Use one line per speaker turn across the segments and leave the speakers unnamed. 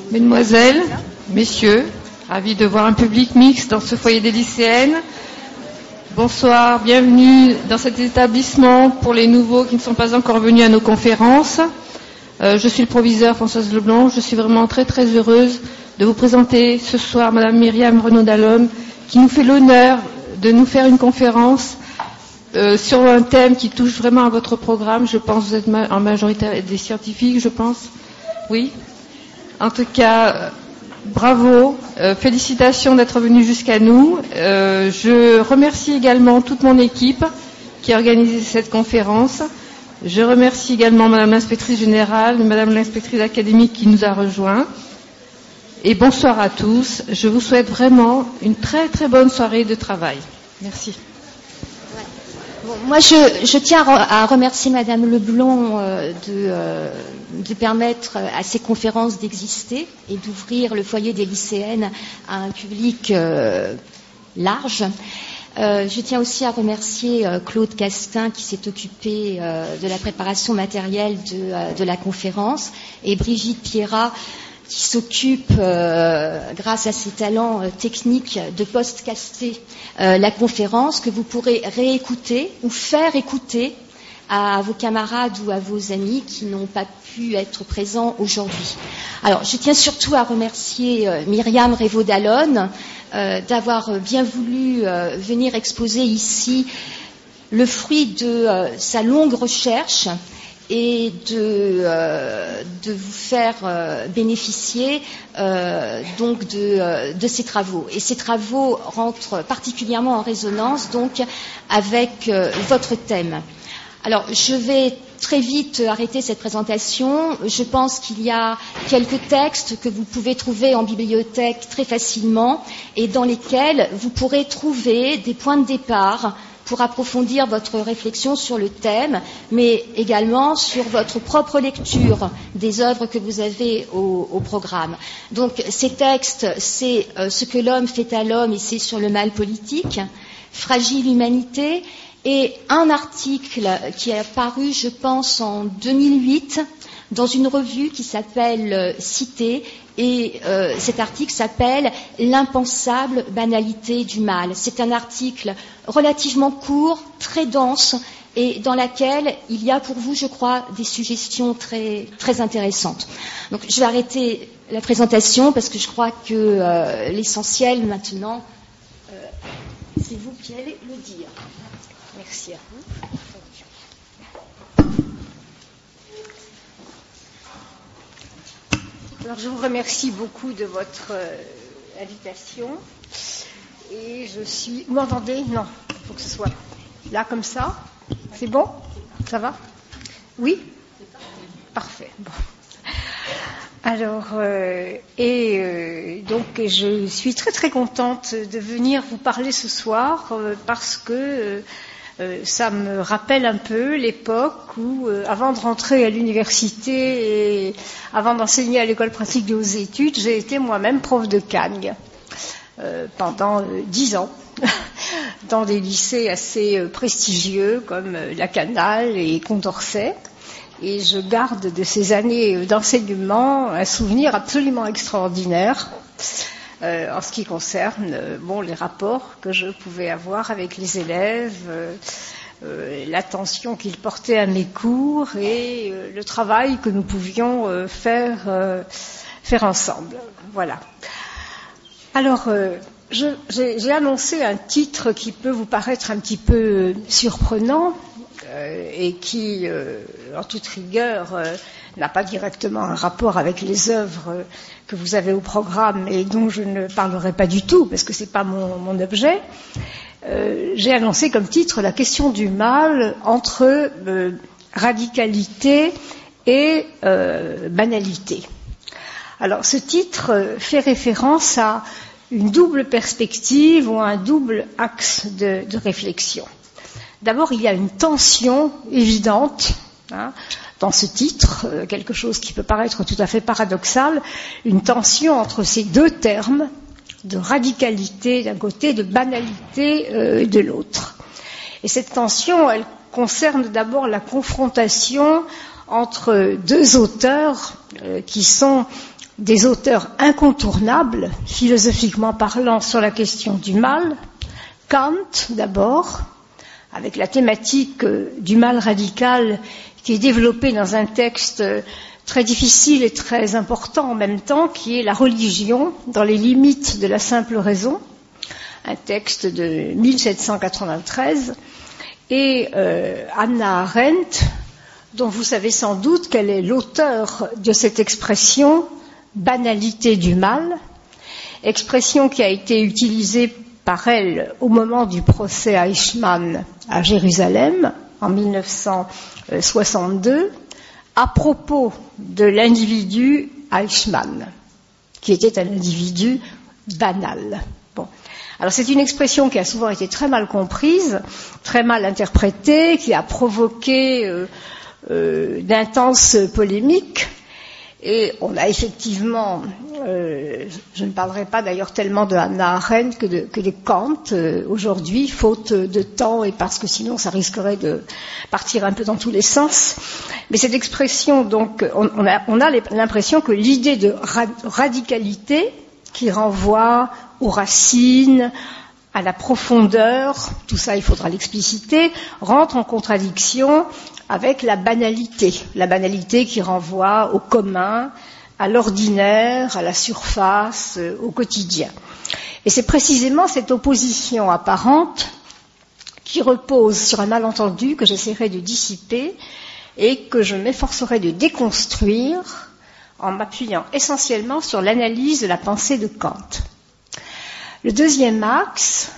Mesdemoiselles, messieurs, ravi de voir un public mixte dans ce foyer des lycéennes. Bonsoir, bienvenue dans cet établissement pour les nouveaux qui ne sont pas encore venus à nos conférences. Je suis le proviseur Françoise Leblanc. Je suis vraiment très très heureuse de vous présenter ce soir Madame Myriam Renaud-Dallon qui nous fait l'honneur de nous faire une conférence sur un thème qui touche vraiment à votre programme. Je pense que vous êtes en majorité des scientifiques, je pense. Oui. En tout cas, bravo, félicitations d'être venus jusqu'à nous. Je remercie également toute mon équipe qui a organisé cette conférence. Je remercie également Madame l'inspectrice générale, Madame l'inspectrice académique qui nous a rejoints. Et bonsoir à tous. Je vous souhaite vraiment une très très bonne soirée de travail. Merci.
Bon, moi, je tiens à remercier Madame Leblanc de permettre à ces conférences d'exister et d'ouvrir le foyer des lycéennes à un public large. Je tiens aussi à remercier Claude Castin qui s'est occupé de la préparation matérielle de la conférence et Brigitte Pierrat qui s'occupe, grâce à ses talents techniques, de postcaster la conférence que vous pourrez réécouter ou faire écouter à vos camarades ou à vos amis qui n'ont pas pu être présents aujourd'hui. Alors, je tiens surtout à remercier Myriam Renaud-Dallon d'avoir bien voulu venir exposer ici le fruit de sa longue recherche et de vous faire bénéficier donc de ces travaux. Et ces travaux rentrent particulièrement en résonance donc avec votre thème. Alors, je vais très vite arrêter cette présentation. Je pense qu'il y a quelques textes que vous pouvez trouver en bibliothèque très facilement et dans lesquels vous pourrez trouver des points de départ pour approfondir votre réflexion sur le thème, mais également sur votre propre lecture des œuvres que vous avez au programme. Donc, ces textes, c'est Ce que l'homme fait à l'homme et c'est sur le mal politique, Fragile humanité, et un article qui est paru, je pense, en 2008, dans une revue qui s'appelle Cité, et cet article s'appelle « L'impensable banalité du mal ». C'est un article relativement court, très dense, et dans laquelle il y a pour vous, je crois, des suggestions très, très intéressantes. Donc, je vais arrêter la présentation parce que je crois que l'essentiel maintenant, c'est vous qui allez le dire. Merci à vous.
Alors, je vous remercie beaucoup de votre invitation. Et je suis... Vous m'entendez? Non, il faut que ce soit là, comme ça. C'est bon? Ça va? Oui? Parfait. Bon. Alors, donc, je suis très très contente de venir vous parler ce soir parce que ça me rappelle un peu l'époque où, avant de rentrer à l'université et avant d'enseigner à l'école pratique des hautes études, j'ai été moi-même prof de Cagne pendant 10 ans dans des lycées assez prestigieux comme la Canale et Condorcet. Et je garde de ces années d'enseignement un souvenir absolument extraordinaire en ce qui concerne les rapports que je pouvais avoir avec les élèves, l'attention qu'ils portaient à mes cours et le travail que nous pouvions faire ensemble. Voilà. Alors, j'ai annoncé un titre qui peut vous paraître un petit peu surprenant et qui, en toute rigueur, n'a pas directement un rapport avec les œuvres que vous avez au programme et dont je ne parlerai pas du tout parce que c'est pas mon objet. J'ai annoncé comme titre la question du mal entre radicalité et banalité. Alors, ce titre fait référence à une double perspective ou un double axe de réflexion. D'abord, il y a une tension évidente dans ce titre, quelque chose qui peut paraître tout à fait paradoxal, une tension entre ces deux termes de radicalité d'un côté, de banalité de l'autre. Et cette tension, elle concerne d'abord la confrontation entre deux auteurs qui sont des auteurs incontournables, philosophiquement parlant, sur la question du mal. Kant, d'abord, avec la thématique du mal radical qui est développée dans un texte très difficile et très important en même temps, qui est La religion dans les limites de la simple raison, un texte de 1793, et Hannah Arendt, dont vous savez sans doute qu'elle est l'auteur de cette expression « banalité du mal », expression qui a été utilisée par elle au moment du procès Eichmann à Jérusalem en 1962, à propos de l'individu Eichmann, qui était un individu banal. Bon. Alors c'est une expression qui a souvent été très mal comprise, très mal interprétée, qui a provoqué d'intenses polémiques. Et on a effectivement, je ne parlerai pas d'ailleurs tellement de Hannah Arendt que de Kant aujourd'hui, faute de temps et parce que sinon ça risquerait de partir un peu dans tous les sens. Mais cette expression, donc, on a l'impression que l'idée de radicalité qui renvoie aux racines, à la profondeur, tout ça il faudra l'expliciter, rentre en contradiction avec la banalité qui renvoie au commun, à l'ordinaire, à la surface, au quotidien. Et c'est précisément cette opposition apparente qui repose sur un malentendu que j'essaierai de dissiper et que je m'efforcerai de déconstruire en m'appuyant essentiellement sur l'analyse de la pensée de Kant. Le deuxième axe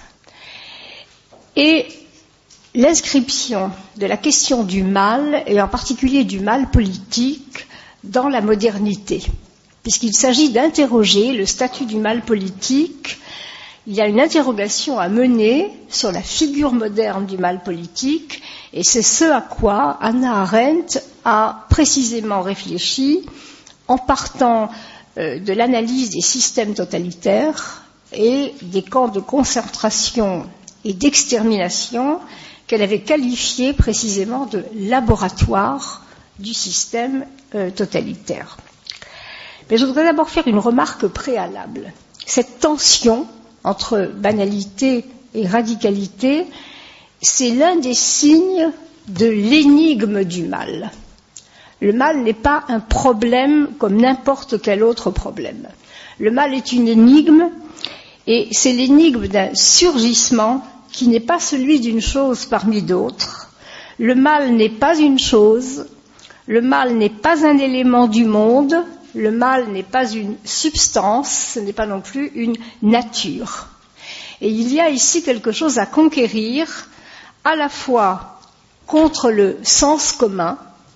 est l'inscription de la question du mal, et en particulier du mal politique, dans la modernité. Puisqu'il s'agit d'interroger le statut du mal politique, il y a une interrogation à mener sur la figure moderne du mal politique, et c'est ce à quoi Hannah Arendt a précisément réfléchi en partant de l'analyse des systèmes totalitaires et des camps de concentration et d'extermination qu'elle avait qualifiés précisément de laboratoire du système totalitaire. Mais je voudrais d'abord faire une remarque préalable. Cette tension entre banalité et radicalité, c'est l'un des signes de l'énigme du mal. Le mal n'est pas un problème comme n'importe quel autre problème. Le mal est une énigme, et c'est l'énigme d'un surgissement qui n'est pas celui d'une chose parmi d'autres. Le mal n'est pas une chose, le mal n'est pas un élément du monde, le mal n'est pas une substance, ce n'est pas non plus une nature. Et il y a ici quelque chose à conquérir, à la fois contre le sens commun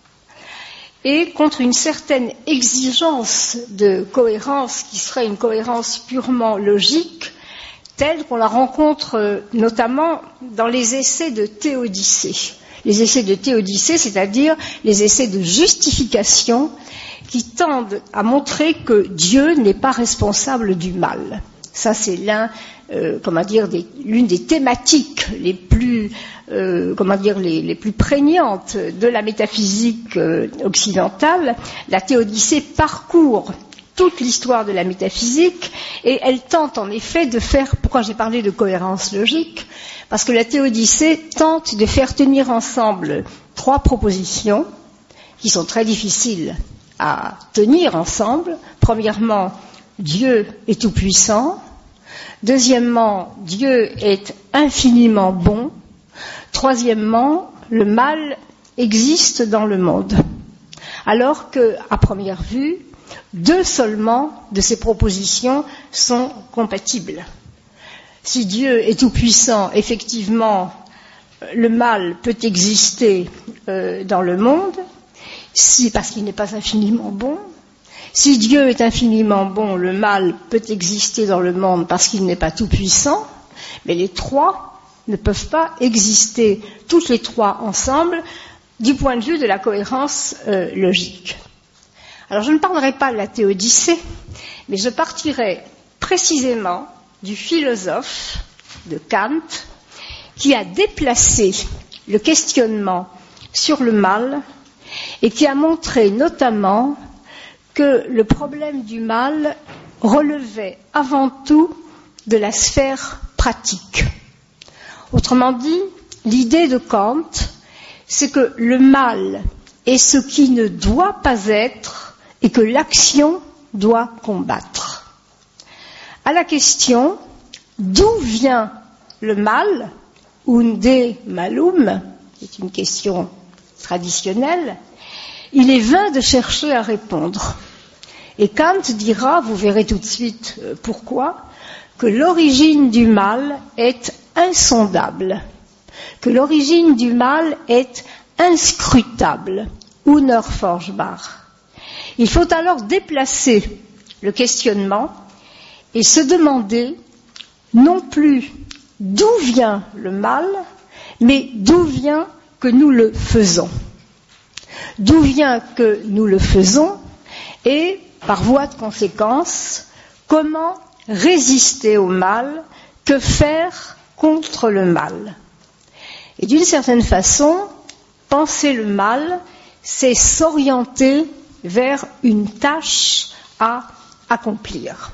et contre une certaine exigence de cohérence qui serait une cohérence purement logique, telle qu'on la rencontre notamment dans les essais de Théodicée. Les essais de Théodicée, c'est-à-dire les essais de justification qui tendent à montrer que Dieu n'est pas responsable du mal. Ça, c'est l'une des thématiques les plus, les plus prégnantes de la métaphysique occidentale. La Théodicée parcourt toute l'histoire de la métaphysique et elle tente en effet de faire, pourquoi j'ai parlé de cohérence logique, parce que la Théodicée tente de faire tenir ensemble trois propositions qui sont très difficiles à tenir ensemble. Premièrement, Dieu est tout-puissant. Deuxièmement, Dieu est infiniment bon. Troisièmement, le mal existe dans le monde. Alors que, à première vue, deux seulement de ces propositions sont compatibles. Si Dieu est tout-puissant, effectivement, le mal peut exister dans le monde, parce qu'il n'est pas infiniment bon. Si Dieu est infiniment bon, le mal peut exister dans le monde parce qu'il n'est pas tout-puissant, mais les trois ne peuvent pas exister, toutes les trois ensemble, du point de vue de la cohérence logique. Alors je ne parlerai pas de la Théodicée, mais je partirai précisément du philosophe de Kant qui a déplacé le questionnement sur le mal et qui a montré notamment que le problème du mal relevait avant tout de la sphère pratique. Autrement dit, l'idée de Kant, c'est que le mal est ce qui ne doit pas être et que l'action doit combattre. À la question d'où vient le mal, unde malum, qui est une question traditionnelle, il est vain de chercher à répondre. Et Kant dira, vous verrez tout de suite pourquoi, que l'origine du mal est insondable, que l'origine du mal est inscrutable, unerforschbar. Il faut alors déplacer le questionnement et se demander non plus d'où vient le mal, mais d'où vient que nous le faisons. D'où vient que nous le faisons et, par voie de conséquence, comment résister au mal, que faire contre le mal. Et d'une certaine façon, penser le mal, c'est s'orienter vers une tâche à accomplir.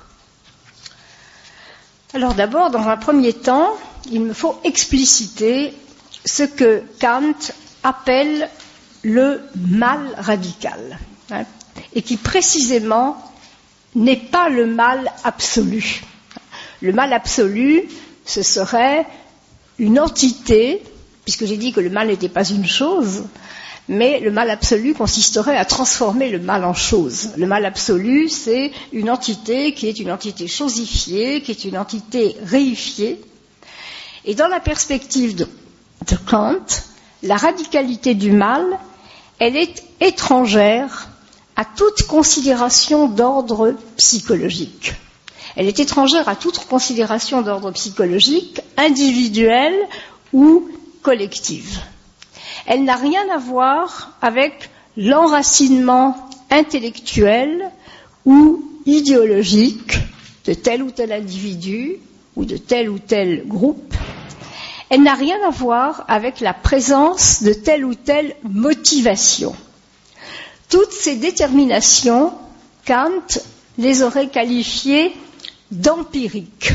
Alors d'abord, dans un premier temps, il me faut expliciter ce que Kant appelle le mal radical, et qui précisément n'est pas le mal absolu. Le mal absolu, ce serait une entité, puisque j'ai dit que le mal n'était pas une chose, mais le mal absolu consisterait à transformer le mal en chose. Le mal absolu, c'est une entité qui est une entité chosifiée, qui est une entité réifiée. Et dans la perspective de Kant, la radicalité du mal, elle est étrangère à toute considération d'ordre psychologique. Elle est étrangère à toute considération d'ordre psychologique, individuelle ou collective. Elle n'a rien à voir avec l'enracinement intellectuel ou idéologique de tel ou tel individu ou de tel ou tel groupe. Elle n'a rien à voir avec la présence de telle ou telle motivation. Toutes ces déterminations, Kant les aurait qualifiées d'empiriques.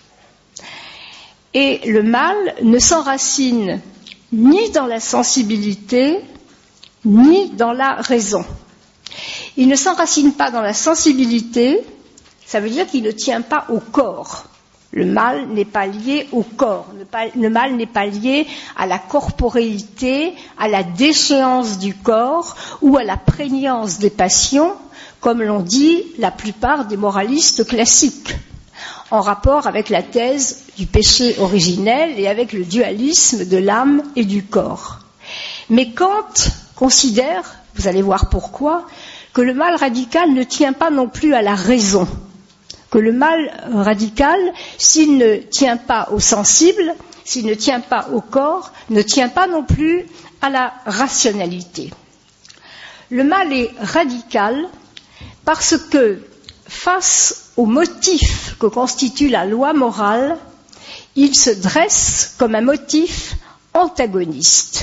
Et le mal ne s'enracine ni dans la sensibilité, ni dans la raison. Il ne s'enracine pas dans la sensibilité, ça veut dire qu'il ne tient pas au corps. Le mal n'est pas lié au corps, le mal n'est pas lié à la corporéité, à la déchéance du corps ou à la prégnance des passions, comme l'ont dit la plupart des moralistes classiques, en rapport avec la thèse du péché originel et avec le dualisme de l'âme et du corps. Mais Kant considère, vous allez voir pourquoi, que le mal radical ne tient pas non plus à la raison, que le mal radical, s'il ne tient pas au sensible, s'il ne tient pas au corps, ne tient pas non plus à la rationalité. Le mal est radical parce que, face au motif que constitue la loi morale, il se dresse comme un motif antagoniste.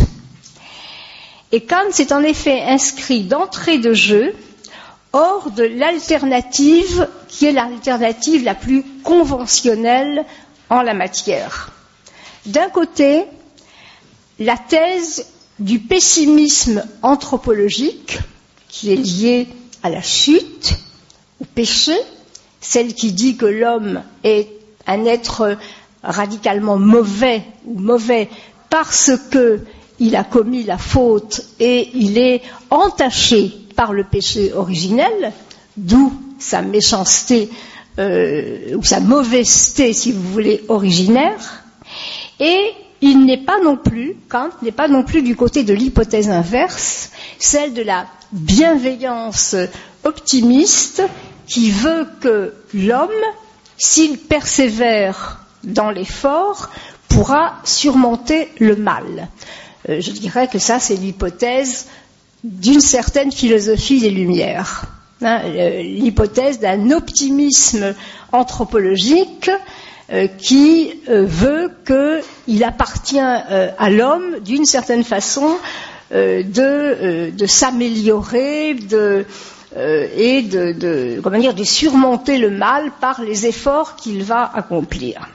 Et Kant s'est en effet inscrit d'entrée de jeu hors de l'alternative qui est l'alternative la plus conventionnelle en la matière. D'un côté, la thèse du pessimisme anthropologique, qui est liée à la chute, au péché, celle qui dit que l'homme est un être radicalement mauvais ou mauvais parce qu'il a commis la faute et il est entaché par le péché originel, d'où sa méchanceté ou sa mauvaiseté, si vous voulez, originaire. Et il n'est pas non plus, Kant n'est pas non plus du côté de l'hypothèse inverse, celle de la bienveillance optimiste qui veut que l'homme, s'il persévère dans l'effort, pourra surmonter le mal. Je dirais que ça, c'est l'hypothèse d'une certaine philosophie des Lumières, l'hypothèse d'un optimisme anthropologique qui veut qu'il appartient à l'homme, d'une certaine façon, de s'améliorer, et de surmonter le mal par les efforts qu'il va accomplir.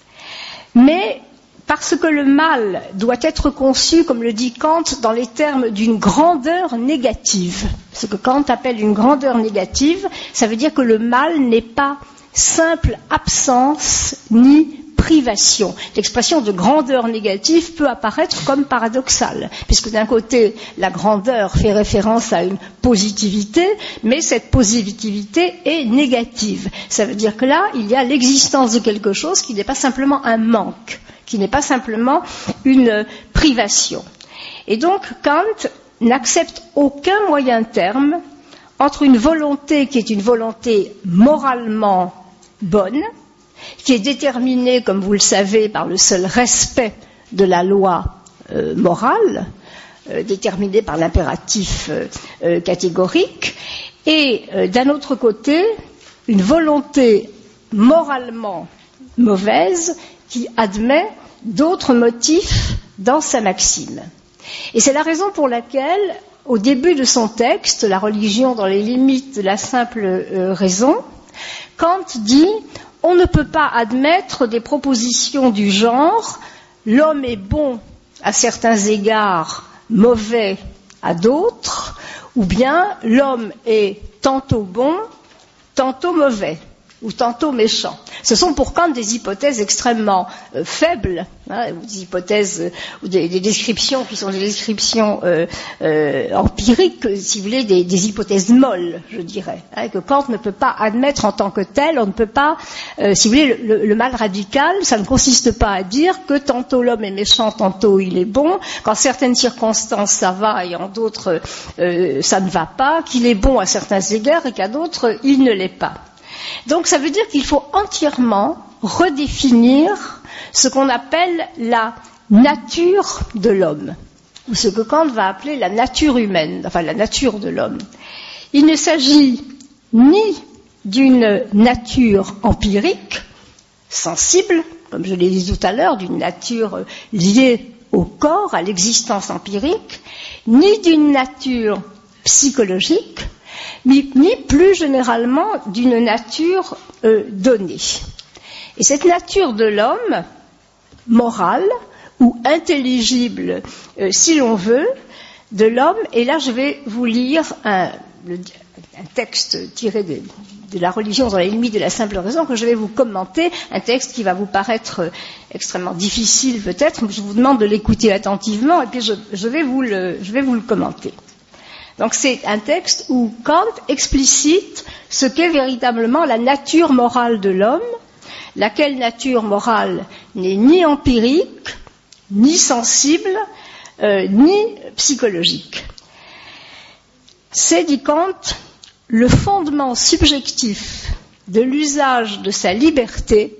Mais parce que le mal doit être conçu, comme le dit Kant, dans les termes d'une grandeur négative. Ce que Kant appelle une grandeur négative, ça veut dire que le mal n'est pas simple absence ni privation. L'expression de grandeur négative peut apparaître comme paradoxale, puisque d'un côté, la grandeur fait référence à une positivité, mais cette positivité est négative. Ça veut dire que là, il y a l'existence de quelque chose qui n'est pas simplement un manque, qui n'est pas simplement une privation. Et donc, Kant n'accepte aucun moyen terme entre une volonté qui est une volonté moralement bonne, qui est déterminée, comme vous le savez, par le seul respect de la loi morale, déterminée par l'impératif catégorique, et d'un autre côté, une volonté moralement mauvaise qui admet d'autres motifs dans sa maxime. Et c'est la raison pour laquelle, au début de son texte, La religion dans les limites de la simple raison, Kant dit « On ne peut pas admettre des propositions du genre « l'homme est bon à certains égards, mauvais à d'autres » ou bien « l'homme est tantôt bon, tantôt mauvais » ou tantôt méchant. Ce sont pour Kant des hypothèses extrêmement faibles, des hypothèses ou des descriptions qui sont des descriptions empiriques, si vous voulez, des hypothèses molles, je dirais, que Kant ne peut pas admettre en tant que tel. On ne peut pas, si vous voulez, le mal radical, ça ne consiste pas à dire que tantôt l'homme est méchant, tantôt il est bon, qu'en certaines circonstances ça va et en d'autres ça ne va pas, qu'il est bon à certains égards et qu'à d'autres il ne l'est pas. Donc ça veut dire qu'il faut entièrement redéfinir ce qu'on appelle la nature de l'homme, ou ce que Kant va appeler la nature humaine, enfin la nature de l'homme. Il ne s'agit ni d'une nature empirique, sensible, comme je l'ai dit tout à l'heure, d'une nature liée au corps, à l'existence empirique, ni d'une nature psychologique, ni plus généralement d'une nature donnée. Et cette nature de l'homme, morale ou intelligible, si l'on veut, de l'homme, et là je vais vous lire un texte tiré de La religion dans les limites de la simple raison que je vais vous commenter, un texte qui va vous paraître extrêmement difficile peut-être, mais je vous demande de l'écouter attentivement et puis je vais vous le commenter. Donc c'est un texte où Kant explicite ce qu'est véritablement la nature morale de l'homme, laquelle nature morale n'est ni empirique, ni sensible, ni psychologique. C'est, dit Kant, le fondement subjectif de l'usage de sa liberté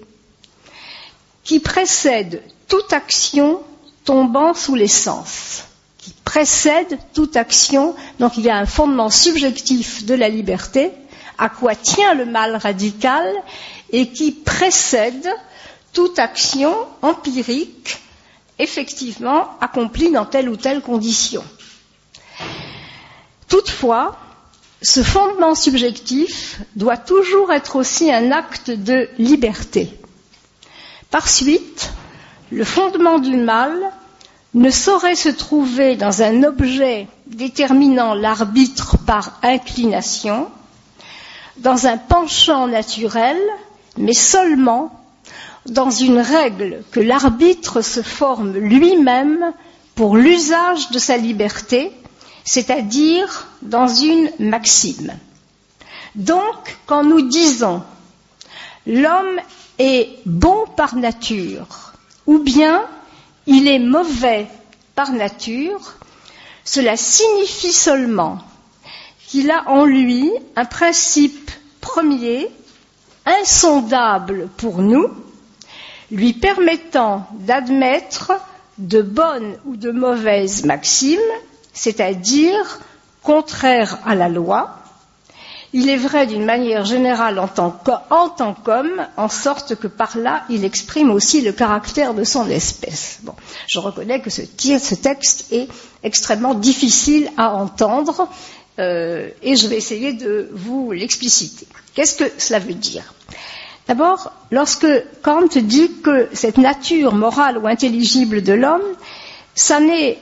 qui précède toute action tombant sous les sens. Qui précède toute action, donc il y a un fondement subjectif de la liberté, à quoi tient le mal radical, et qui précède toute action empirique, effectivement accomplie dans telle ou telle condition. Toutefois, ce fondement subjectif doit toujours être aussi un acte de liberté. Par suite, le fondement du mal ne saurait se trouver dans un objet déterminant l'arbitre par inclination, dans un penchant naturel, mais seulement dans une règle que l'arbitre se forme lui-même pour l'usage de sa liberté, c'est-à-dire dans une maxime. Donc, quand nous disons « l'homme est bon par nature » ou bien il est mauvais par nature, cela signifie seulement qu'il a en lui un principe premier, insondable pour nous, lui permettant d'admettre de bonnes ou de mauvaises maximes, c'est-à-dire contraires à la loi. Il est vrai d'une manière générale en tant qu'homme, en sorte que par là, il exprime aussi le caractère de son espèce. Bon, je reconnais que ce texte est extrêmement difficile à entendre et je vais essayer de vous l'expliciter. Qu'est-ce que cela veut dire ? D'abord, lorsque Kant dit que cette nature morale ou intelligible de l'homme, ça n'est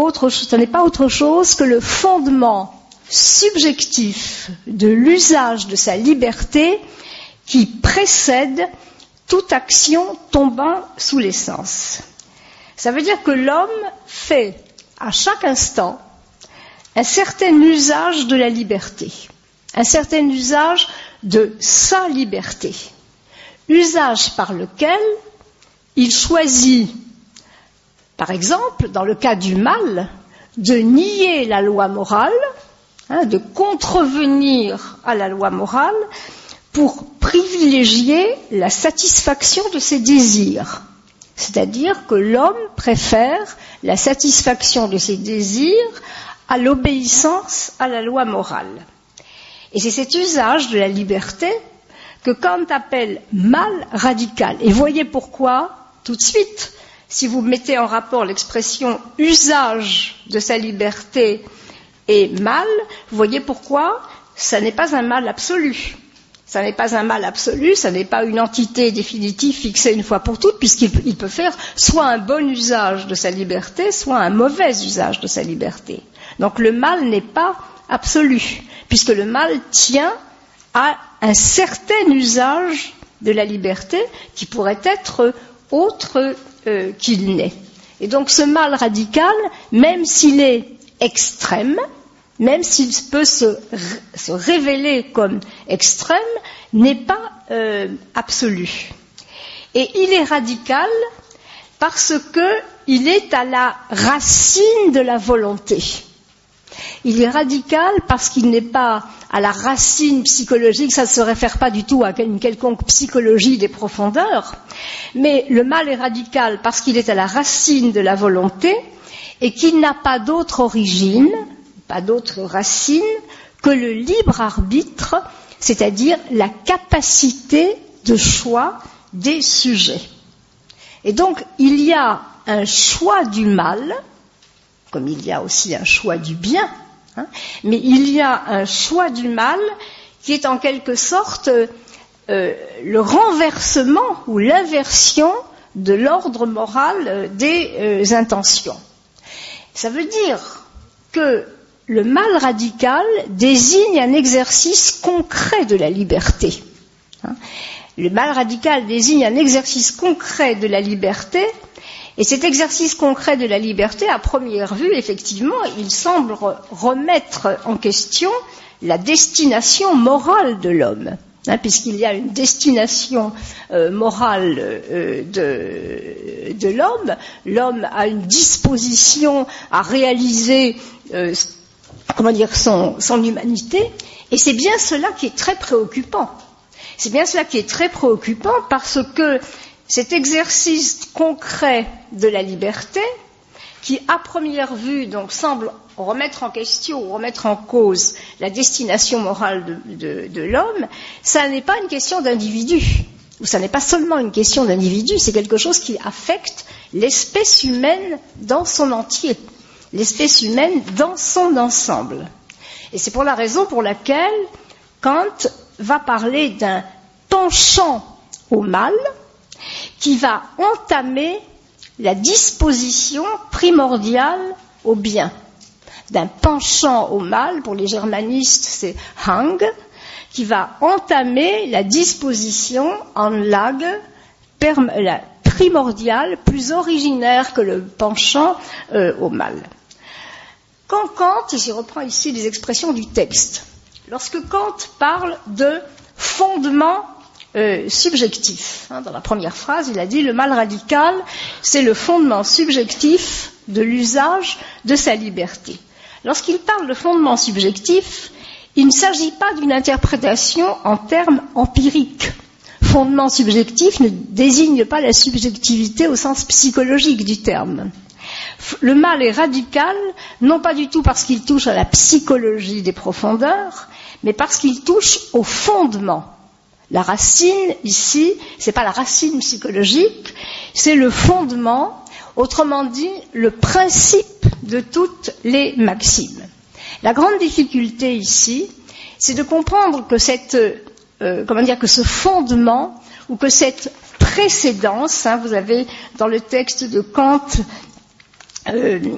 pas autre chose que le fondement subjectif de l'usage de sa liberté qui précède toute action tombant sous l'essence. Ça veut dire que l'homme fait à chaque instant un certain usage de la liberté, un certain usage de sa liberté, usage par lequel il choisit, par exemple, dans le cas du mal, de nier la loi morale, de contrevenir à la loi morale pour privilégier la satisfaction de ses désirs. C'est-à-dire que l'homme préfère la satisfaction de ses désirs à l'obéissance à la loi morale. Et c'est cet usage de la liberté que Kant appelle mal radical. Et voyez pourquoi, tout de suite, si vous mettez en rapport l'expression usage de sa liberté et mal, vous voyez pourquoi ça n'est pas un mal absolu. Ça n'est pas un mal absolu, ça n'est pas une entité définitive fixée une fois pour toutes, puisqu'il peut faire soit un bon usage de sa liberté, soit un mauvais usage de sa liberté. Donc le mal n'est pas absolu, puisque le mal tient à un certain usage de la liberté qui pourrait être autre qu'il n'est. Et donc ce mal radical, même s'il est extrême, même s'il peut se révéler comme extrême, n'est pas absolu. Et il est radical parce qu'il est à la racine de la volonté. Il est radical parce qu'il n'est pas à la racine psychologique, ça ne se réfère pas du tout à une quelconque psychologie des profondeurs, mais le mal est radical parce qu'il est à la racine de la volonté et qu'il n'a pas d'autre origine, pas d'autre racine que le libre arbitre, c'est-à-dire la capacité de choix des sujets. Et donc, il y a un choix du mal, comme il y a aussi un choix du bien, mais il y a un choix du mal qui est en quelque sorte le renversement ou l'inversion de l'ordre moral des intentions. Ça veut dire que le mal radical désigne un exercice concret de la liberté. Le mal radical désigne un exercice concret de la liberté, et cet exercice concret de la liberté, à première vue, effectivement, il semble remettre en question la destination morale de l'homme, puisqu'il y a une destination morale de l'homme. L'homme a une disposition à réaliser son humanité, et c'est bien cela qui est très préoccupant. C'est bien cela qui est très préoccupant parce que cet exercice concret de la liberté, qui à première vue donc semble remettre en question ou remettre en cause la destination morale de l'homme, ça n'est pas une question d'individu, ou ça n'est pas seulement une question d'individu, c'est quelque chose qui affecte l'espèce humaine dans son entier, l'espèce humaine dans son ensemble. Et c'est pour la raison pour laquelle Kant va parler d'un penchant au mal qui va entamer la disposition primordiale au bien. D'un penchant au mal, pour les germanistes c'est Hang, qui va entamer la disposition Anlage primordiale, plus originaire que le penchant au mal. Quand Kant, et je reprends ici les expressions du texte, lorsque Kant parle de fondement subjectif, dans la première phrase, il a dit le mal radical, c'est le fondement subjectif de l'usage de sa liberté. Lorsqu'il parle de fondement subjectif, il ne s'agit pas d'une interprétation en termes empiriques. Fondement subjectif ne désigne pas la subjectivité au sens psychologique du terme. Le mal est radical, non pas du tout parce qu'il touche à la psychologie des profondeurs, mais parce qu'il touche au fondement. La racine, ici, c'est pas la racine psychologique, c'est le fondement, autrement dit, le principe de toutes les maximes. La grande difficulté ici, c'est de comprendre que que ce fondement ou que cette précédence, vous avez dans le texte de Kant, en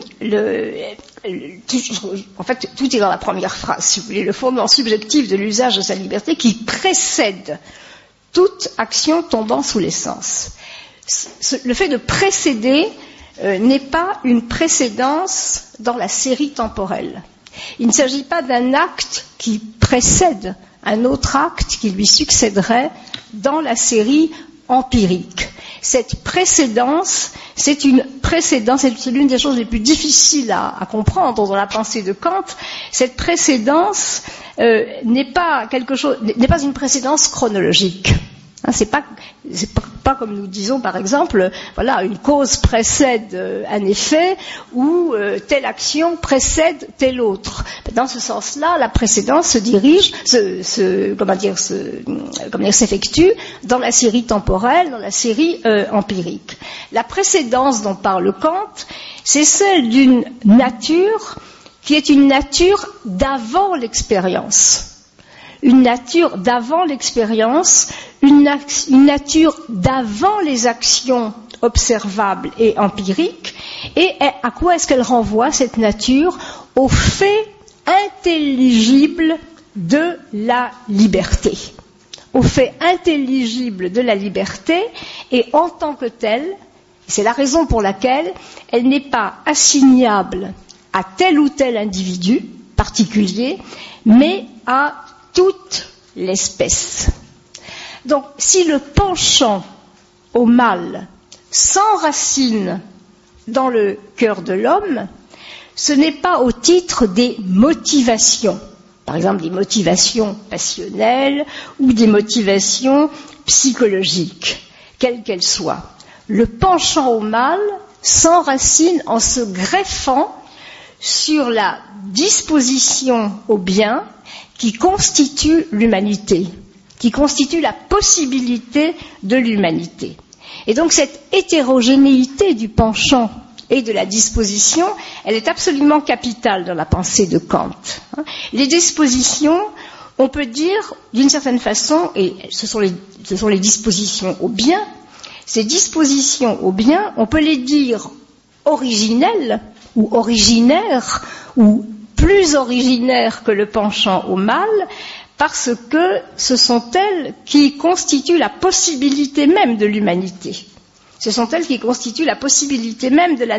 fait, tout est dans la première phrase, si vous voulez, le fondement subjectif de l'usage de sa liberté qui précède toute action tombant sous les sens. Le fait de précéder n'est pas une précédence dans la série temporelle. Il ne s'agit pas d'un acte qui précède un autre acte qui lui succéderait dans la série empirique. Cette précédence, c'est l'une des choses les plus difficiles à comprendre dans la pensée de Kant. Cette précédence n'est pas une précédence chronologique. C'est pas comme nous disons par exemple, voilà, une cause précède un effet ou telle action précède telle autre. Dans ce sens-là, la précédence s'effectue dans la série temporelle, dans la série empirique. La précédence dont parle Kant, c'est celle d'une nature qui est une nature d'avant l'expérience. Une nature d'avant l'expérience, une nature d'avant les actions observables et empiriques. Et à quoi est-ce qu'elle renvoie, cette nature? Au fait intelligible de la liberté. Au fait intelligible de la liberté, et en tant que telle, c'est la raison pour laquelle elle n'est pas assignable à tel ou tel individu particulier, mais à toute l'espèce. Donc, si le penchant au mal s'enracine dans le cœur de l'homme, ce n'est pas au titre des motivations, par exemple des motivations passionnelles ou des motivations psychologiques, quelles qu'elles soient. Le penchant au mal s'enracine en se greffant sur la disposition au bien qui constitue l'humanité, qui constitue la possibilité de l'humanité. Et donc cette hétérogénéité du penchant et de la disposition, elle est absolument capitale dans la pensée de Kant. Les dispositions, on peut dire d'une certaine façon, et ce sont les dispositions au bien, ces dispositions au bien, on peut les dire originelles ou originaires ou plus originaires que le penchant au mal, parce que ce sont elles qui constituent la possibilité même de l'humanité. Ce sont elles qui constituent la possibilité même de la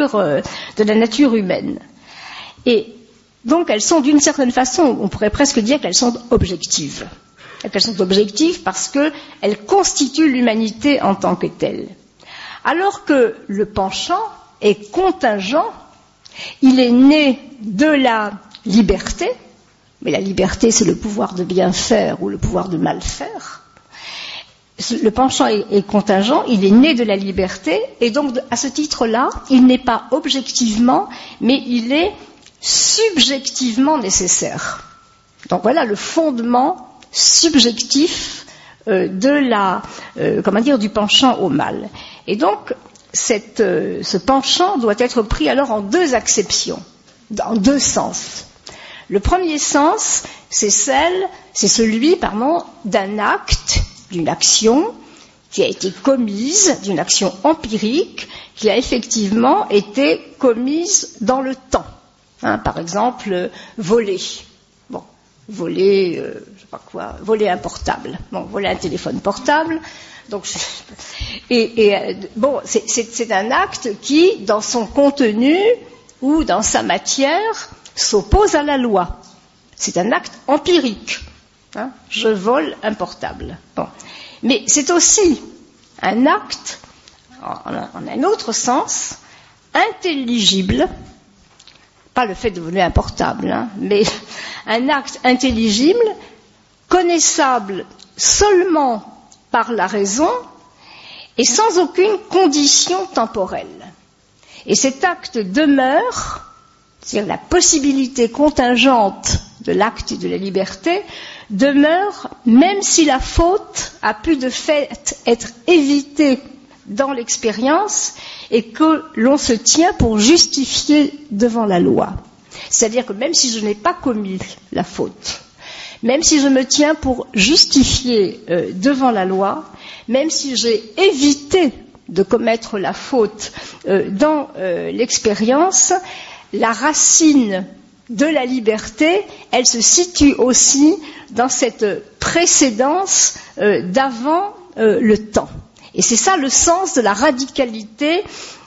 nature humaine. Et donc elles sont d'une certaine façon, on pourrait presque dire qu'elles sont objectives. Elles sont objectives parce qu'elles constituent l'humanité en tant que telle. Alors que le penchant est contingent, il est né de la liberté, mais la liberté c'est le pouvoir de bien faire ou le pouvoir de mal faire. Le penchant est contingent, il est né de la liberté, et donc à ce titre-là, il n'est pas objectivement, mais il est subjectivement nécessaire. Donc voilà le fondement subjectif du penchant au mal. Et donc ce penchant doit être pris alors en deux acceptions, en deux sens. Le premier sens, c'est celui d'un acte, d'une action qui a été commise, d'une action empirique, qui a effectivement été commise dans le temps. Par exemple, voler. Voler un portable. Voler un téléphone portable. Donc, c'est un acte qui, dans son contenu ou dans sa matière, s'oppose à la loi. C'est un acte empirique. Je vole un portable. Mais c'est aussi un acte, en un autre sens, intelligible, pas le fait de voler un portable, mais un acte intelligible, connaissable seulement par la raison et sans aucune condition temporelle. Et cet acte demeure, c'est-à-dire la possibilité contingente de l'acte et de la liberté, demeure même si la faute a pu de fait être évitée dans l'expérience et que l'on se tient pour justifier devant la loi. C'est-à-dire que même si je n'ai pas commis la faute, même si je me tiens pour justifié devant la loi, même si j'ai évité de commettre la faute dans l'expérience, la racine de la liberté, elle se situe aussi dans cette précédence d'avant le temps. Et c'est ça le sens de la radicalité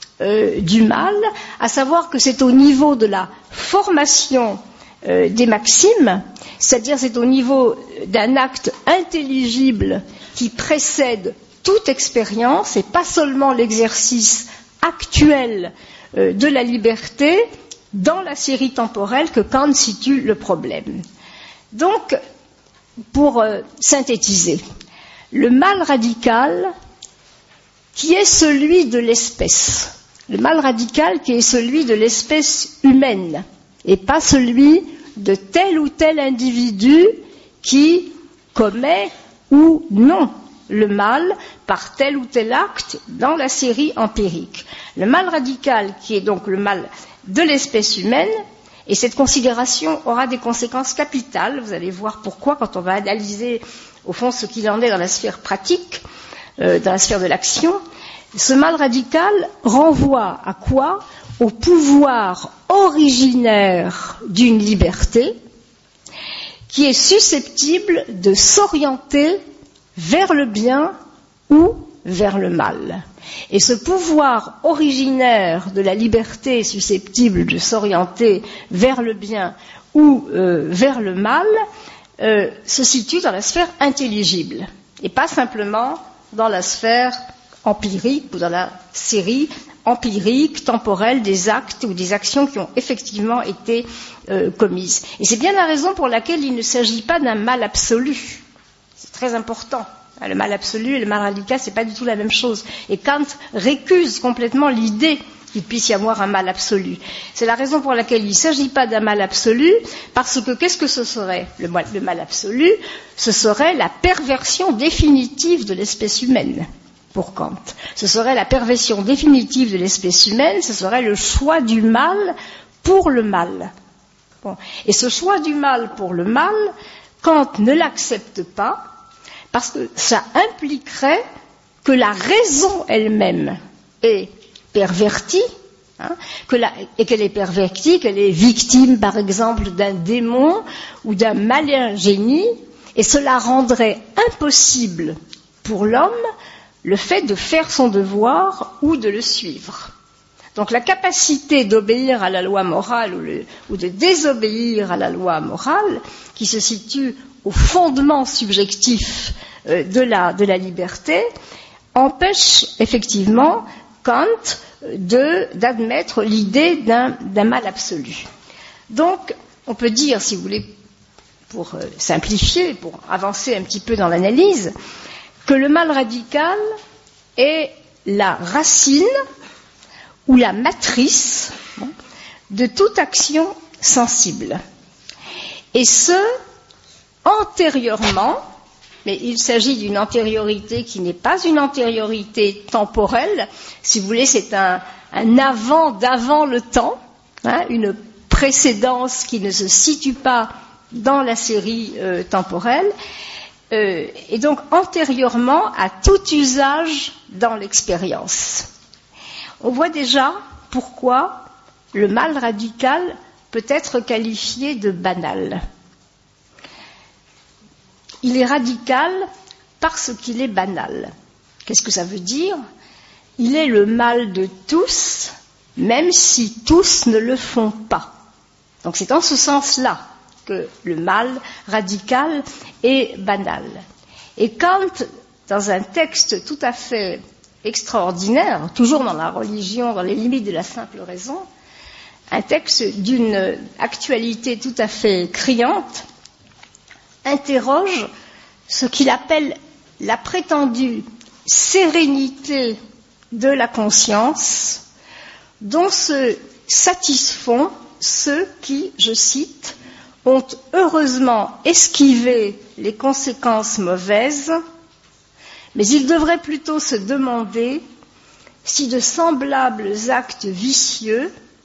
du mal, à savoir que c'est au niveau de la formation des maximes, c'est-à-dire c'est au niveau d'un acte intelligible qui précède toute expérience et pas seulement l'exercice actuel de la liberté dans la série temporelle que Kant situe le problème. Donc, pour synthétiser, le mal radical qui est celui de l'espèce, le mal radical qui est celui de l'espèce humaine et pas celui de tel ou tel individu qui commet ou non le mal par tel ou tel acte dans la série empirique. Le mal radical qui est donc le mal de l'espèce humaine, et cette considération aura des conséquences capitales, vous allez voir pourquoi quand on va analyser au fond ce qu'il en est dans la sphère pratique, dans la sphère de l'action. Ce mal radical renvoie à quoi? Au pouvoir originaire d'une liberté qui est susceptible de s'orienter vers le bien ou vers le mal. Et ce pouvoir originaire de la liberté susceptible de s'orienter vers le bien ou vers le mal se situe dans la sphère intelligible et pas simplement dans la sphère empirique ou dans la série empirique, temporelle des actes ou des actions qui ont effectivement été commises. Et c'est bien la raison pour laquelle il ne s'agit pas d'un mal absolu. C'est très important. Le mal absolu et le mal radical, c'est pas du tout la même chose. Et Kant récuse complètement l'idée qu'il puisse y avoir un mal absolu. C'est la raison pour laquelle il ne s'agit pas d'un mal absolu, parce que qu'est-ce que ce serait? Le mal absolu, ce serait la perversion définitive de l'espèce humaine, pour Kant. Ce serait la perversion définitive de l'espèce humaine, ce serait le choix du mal pour le mal. Bon. Et ce choix du mal pour le mal, Kant ne l'accepte pas, parce que ça impliquerait que la raison elle-même est pervertie, et qu'elle est pervertie, qu'elle est victime, par exemple, d'un démon ou d'un malin génie, et cela rendrait impossible pour l'homme le fait de faire son devoir ou de le suivre. Donc la capacité d'obéir à la loi morale ou de désobéir à la loi morale, qui se situe au fondement subjectif de la liberté, empêche effectivement Kant d'admettre l'idée d'un mal absolu. Donc, on peut dire, si vous voulez, pour simplifier, pour avancer un petit peu dans l'analyse, que le mal radical est la racine ou la matrice de toute action sensible. Et ce, antérieurement, mais il s'agit d'une antériorité qui n'est pas une antériorité temporelle, si vous voulez, c'est un avant d'avant le temps, une précédence qui ne se situe pas dans la série temporelle, et donc antérieurement à tout usage dans l'expérience. On voit déjà pourquoi le mal radical peut être qualifié de banal. Il est radical parce qu'il est banal. Qu'est-ce que ça veut dire? Il est le mal de tous, même si tous ne le font pas. Donc c'est en ce sens-là que le mal radical est banal. Et Kant, dans un texte tout à fait extraordinaire, toujours dans la religion, dans les limites de la simple raison, un texte d'une actualité tout à fait criante, interroge ce qu'il appelle la prétendue sérénité de la conscience dont se satisfont ceux qui, je cite, ont heureusement esquivé les conséquences mauvaises, mais ils devraient plutôt se demander si de semblables actes vicieux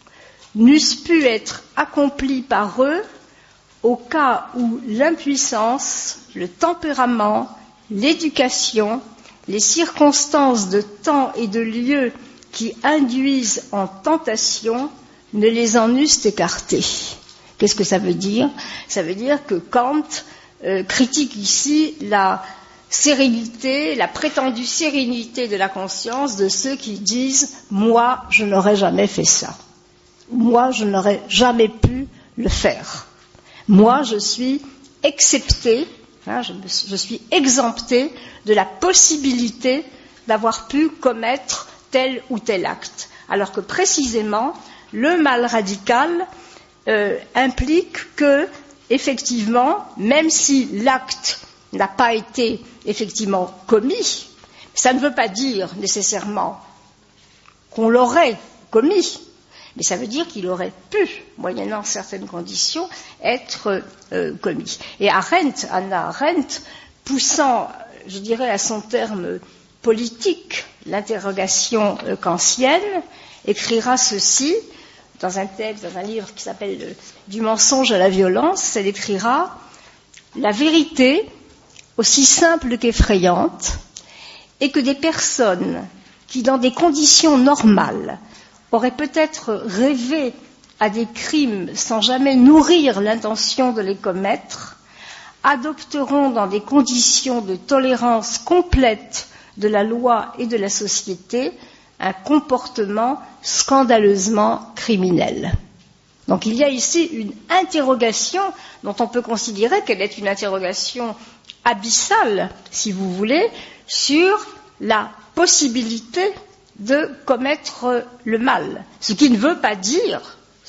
n'eussent pu être accomplis par eux au cas où l'impuissance, le tempérament, l'éducation, les circonstances de temps et de lieu qui induisent en tentation ne les en eussent écartés. Qu'est-ce que ça veut dire? Ça veut dire que Kant critique ici la sérénité, la prétendue sérénité de la conscience de ceux qui disent « moi, je n'aurais jamais fait ça ». Moi, je n'aurais jamais pu le faire. Moi, je suis excepté, je suis exempté de la possibilité d'avoir pu commettre tel ou tel acte. Alors que précisément, le mal radical implique que, effectivement, même si l'acte n'a pas été effectivement commis, ça ne veut pas dire nécessairement qu'on l'aurait commis, mais ça veut dire qu'il aurait pu, moyennant certaines conditions, être commis. Et Hannah Arendt, poussant, je dirais, à son terme politique, l'interrogation kantienne, écrira ceci dans un texte, dans un livre qui s'appelle Du mensonge à la violence. Elle écrira « La vérité, aussi simple qu'effrayante, est que des personnes qui, dans des conditions normales, auraient peut-être rêvé à des crimes sans jamais nourrir l'intention de les commettre, adopteront dans des conditions de tolérance complète de la loi et de la société un comportement scandaleusement criminel. » Donc il y a ici une interrogation dont on peut considérer qu'elle est une interrogation abyssale, si vous voulez, sur la possibilité de commettre le mal. Ce qui ne veut pas dire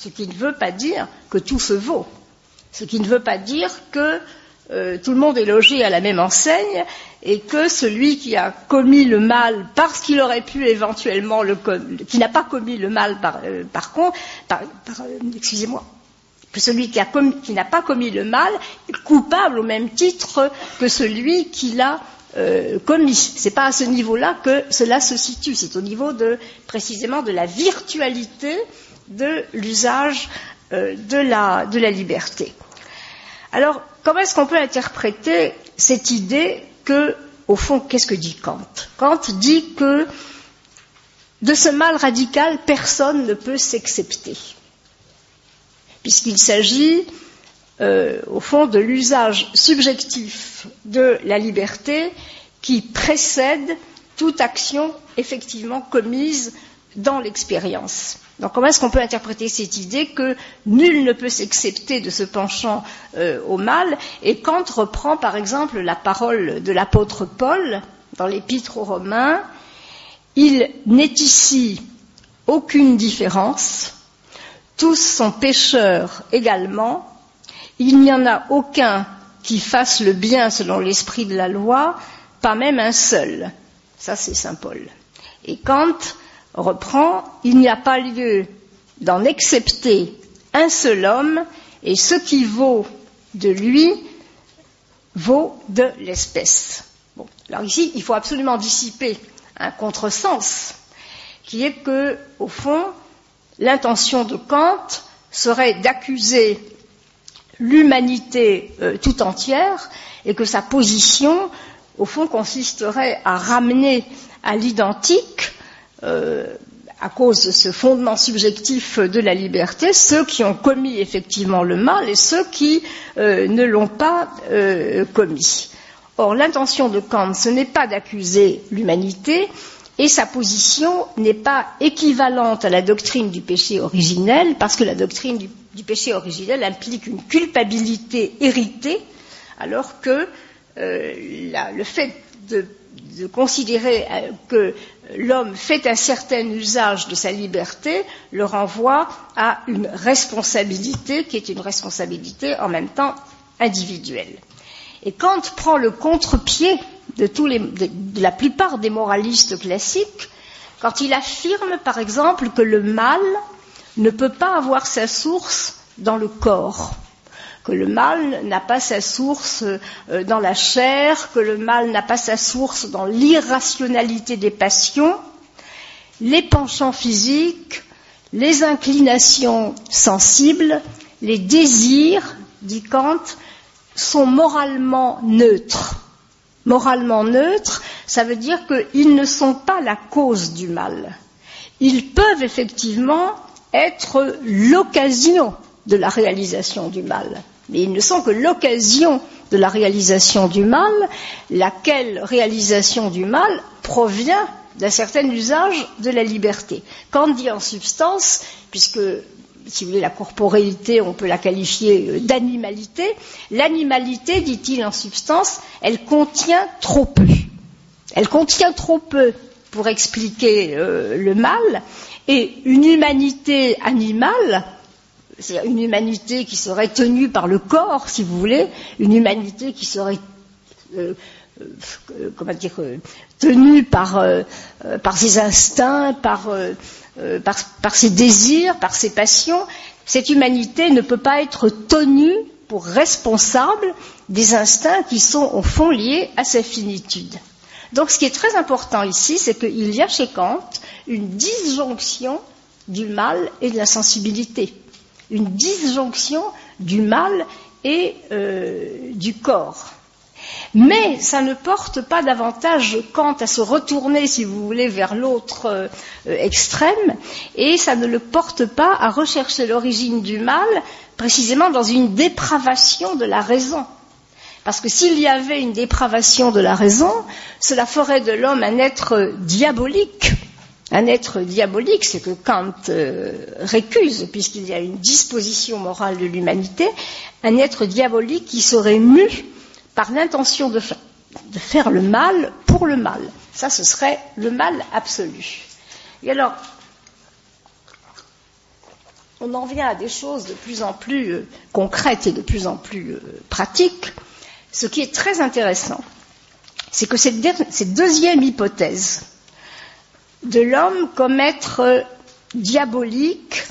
que tout se vaut. Ce qui ne veut pas dire que tout le monde est logé à la même enseigne et que celui qui a commis le mal parce qu'il aurait pu éventuellement qui n'a pas commis le mal que celui qui n'a pas commis le mal est coupable au même titre que celui qui l'a commis. C'est pas à ce niveau-là que cela se situe. C'est au niveau précisément de la virtualité de l'usage de la liberté. Alors, comment est-ce qu'on peut interpréter cette idée que, au fond, qu'est-ce que dit Kant? Kant dit que de ce mal radical, personne ne peut s'excepter, puisqu'il s'agit, au fond, de l'usage subjectif de la liberté qui précède toute action effectivement commise dans l'expérience. Donc comment est-ce qu'on peut interpréter cette idée que nul ne peut s'excepter de ce penchant au mal? Et Kant reprend par exemple la parole de l'apôtre Paul dans l'Épître aux Romains. Il n'est ici aucune différence, tous sont pécheurs également, il n'y en a aucun qui fasse le bien selon l'esprit de la loi, pas même un seul. Ça c'est saint Paul. Et Kant reprend, il n'y a pas lieu d'en excepter un seul homme, et ce qui vaut de lui vaut de l'espèce. Bon, alors ici, il faut absolument dissiper un contresens, qui est que, au fond, l'intention de Kant serait d'accuser l'humanité tout entière, et que sa position, au fond, consisterait à ramener à l'identique, à cause de ce fondement subjectif de la liberté, ceux qui ont commis effectivement le mal et ceux qui ne l'ont pas commis. Or, l'intention de Kant, ce n'est pas d'accuser l'humanité, et sa position n'est pas équivalente à la doctrine du péché originel, parce que la doctrine du péché originel implique une culpabilité héritée, alors que le fait de considérer que l'homme fait un certain usage de sa liberté le renvoie à une responsabilité qui est une responsabilité en même temps individuelle. Et Kant prend le contre-pied de la plupart des moralistes classiques quand il affirme par exemple que le mal ne peut pas avoir sa source dans le corps, que le mal n'a pas sa source dans la chair, que le mal n'a pas sa source dans l'irrationalité des passions. Les penchants physiques, les inclinations sensibles, les désirs, dit Kant, sont moralement neutres. Moralement neutres, ça veut dire qu'ils ne sont pas la cause du mal. Ils peuvent effectivement être l'occasion de la réalisation du mal, mais ils ne sont que l'occasion de la réalisation du mal, laquelle réalisation du mal provient d'un certain usage de la liberté. Kant dit en substance, puisque si vous voulez, la corporéité, on peut la qualifier d'animalité. L'animalité, dit-il en substance, elle contient trop peu. Elle contient trop peu pour expliquer le mal, et une humanité animale, c'est-à-dire une humanité qui serait tenue par le corps, si vous voulez, une humanité qui serait tenue par ses instincts, par ses désirs, par ses passions. Cette humanité ne peut pas être tenue pour responsable des instincts qui sont au fond liés à sa finitude. Donc ce qui est très important ici, c'est qu'il y a chez Kant une disjonction du mal et de la sensibilité, une disjonction du mal et du corps. Mais ça ne porte pas davantage Kant à se retourner, si vous voulez, vers l'autre extrême, et ça ne le porte pas à rechercher l'origine du mal précisément dans une dépravation de la raison. Parce que s'il y avait une dépravation de la raison, cela ferait de l'homme un être diabolique. Un être diabolique, c'est que Kant récuse, puisqu'il y a une disposition morale de l'humanité, un être diabolique qui serait mu par l'intention de faire le mal pour le mal. Ça, ce serait le mal absolu. Et alors, on en vient à des choses de plus en plus concrètes et de plus en plus pratiques. Ce qui est très intéressant, c'est que cette deuxième hypothèse de l'homme comme être diabolique,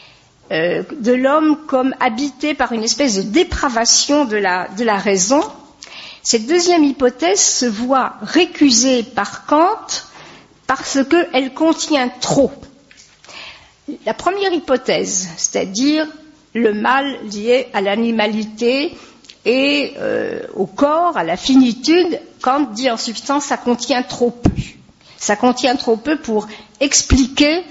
de l'homme comme habité par une espèce de dépravation de la raison, cette deuxième hypothèse se voit récusée par Kant parce qu'elle contient trop. La première hypothèse, c'est-à-dire le mal lié à l'animalité et au corps, à la finitude, Kant dit en substance ça contient trop peu. Ça contient trop peu pour expliquer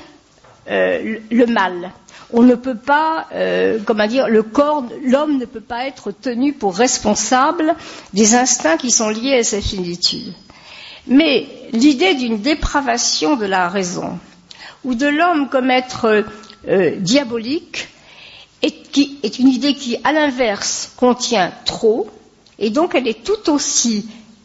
le mal. On ne peut pas, le corps, l'homme ne peut pas être tenu pour responsable des instincts qui sont liés à sa finitude. Mais l'idée d'une dépravation de la raison, ou de l'homme comme être diabolique, est une idée qui, à l'inverse, contient trop, et donc elle est tout aussi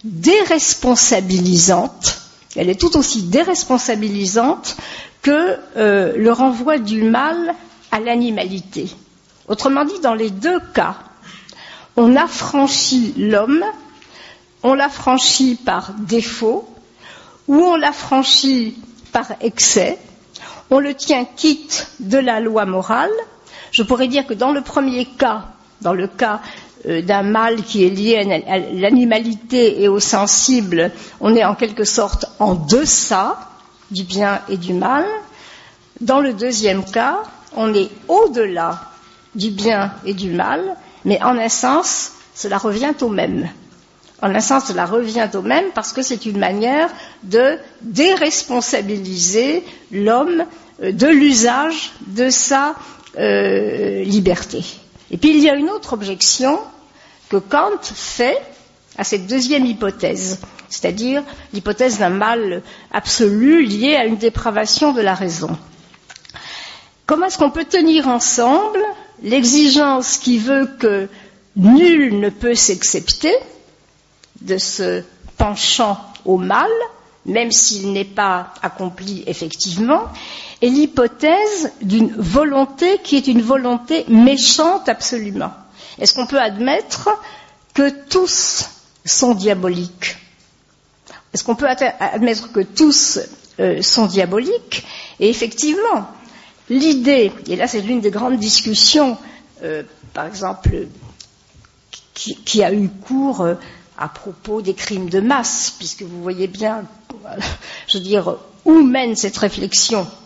déresponsabilisante. Elle est tout aussi déresponsabilisante que le renvoi du mal à l'animalité. Autrement dit, dans les deux cas, on affranchit l'homme, on l'affranchit par défaut, ou on l'affranchit par excès, on le tient quitte de la loi morale. Je pourrais dire que dans le premier cas, dans le cas d'un mal qui est lié à l'animalité et au sensible, on est en quelque sorte en deçà du bien et du mal. Dans le deuxième cas, on est au-delà du bien et du mal, mais en un sens, cela revient au même. En un sens, cela revient au même parce que c'est une manière de déresponsabiliser l'homme de l'usage de sa liberté. Et puis il y a une autre objection que Kant fait à cette deuxième hypothèse, c'est-à-dire l'hypothèse d'un mal absolu lié à une dépravation de la raison. Comment est-ce qu'on peut tenir ensemble l'exigence qui veut que nul ne peut s'excepter de ce penchant au mal, même s'il n'est pas accompli effectivement, et l'hypothèse d'une volonté qui est une volonté méchante absolument? Est-ce qu'on peut admettre que tous sont diaboliques? Est-ce qu'on peut admettre que tous sont diaboliques? Et effectivement, l'idée, et là c'est l'une des grandes discussions, par exemple, qui a eu cours à propos des crimes de masse, puisque vous voyez bien, je veux dire, où mène cette réflexion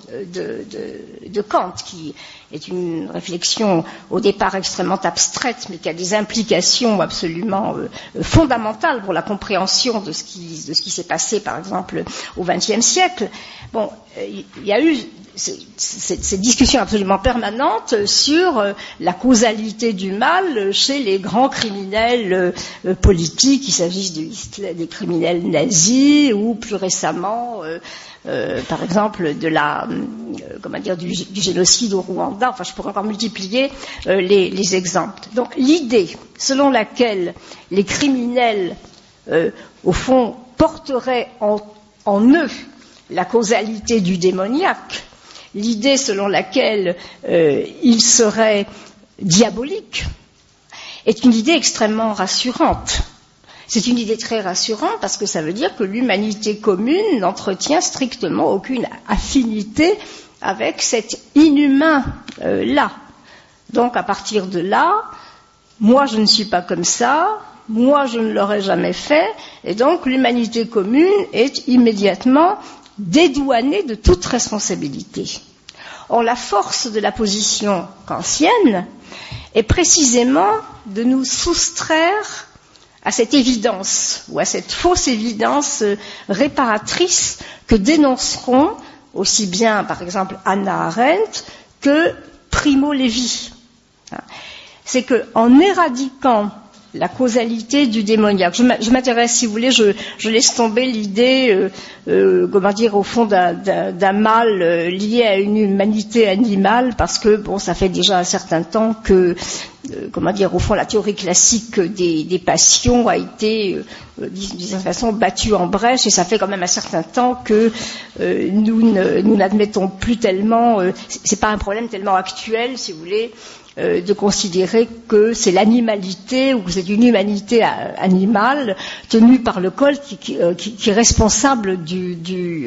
de Kant, qui est une réflexion au départ extrêmement abstraite, mais qui a des implications absolument fondamentales pour la compréhension de ce qui s'est passé, par exemple, au XXe siècle. Bon, il y a eu cette discussion absolument permanente sur la causalité du mal chez les grands criminels politiques, qu'il s'agisse des criminels nazis ou plus récemment, par exemple, du génocide au Rwanda. Enfin, je pourrais encore multiplier les exemples. Donc, l'idée selon laquelle les criminels, au fond, porteraient en eux la causalité du démoniaque, l'idée selon laquelle ils seraient diaboliques, est une idée extrêmement rassurante. C'est une idée très rassurante parce que ça veut dire que l'humanité commune n'entretient strictement aucune affinité avec cet inhumain-là. Donc, à partir de là, moi je ne suis pas comme ça, moi je ne l'aurais jamais fait, et donc l'humanité commune est immédiatement dédouanée de toute responsabilité. Or, la force de la position kantienne est précisément de nous soustraire à cette évidence, ou à cette fausse évidence réparatrice que dénonceront aussi bien, par exemple, Hannah Arendt que Primo Levi. C'est qu'en éradiquant la causalité du démoniaque, je m'intéresse, si vous voulez, je laisse tomber l'idée, au fond d'un mal lié à une humanité animale, parce que, bon, ça fait déjà un certain temps que, au fond, la théorie classique des passions a été, d'une certaine façon, battue en brèche, et ça fait quand même un certain temps que nous n'admettons plus tellement, c'est pas un problème tellement actuel, si vous voulez, de considérer que c'est l'animalité ou que c'est une humanité animale tenue par le col qui est responsable du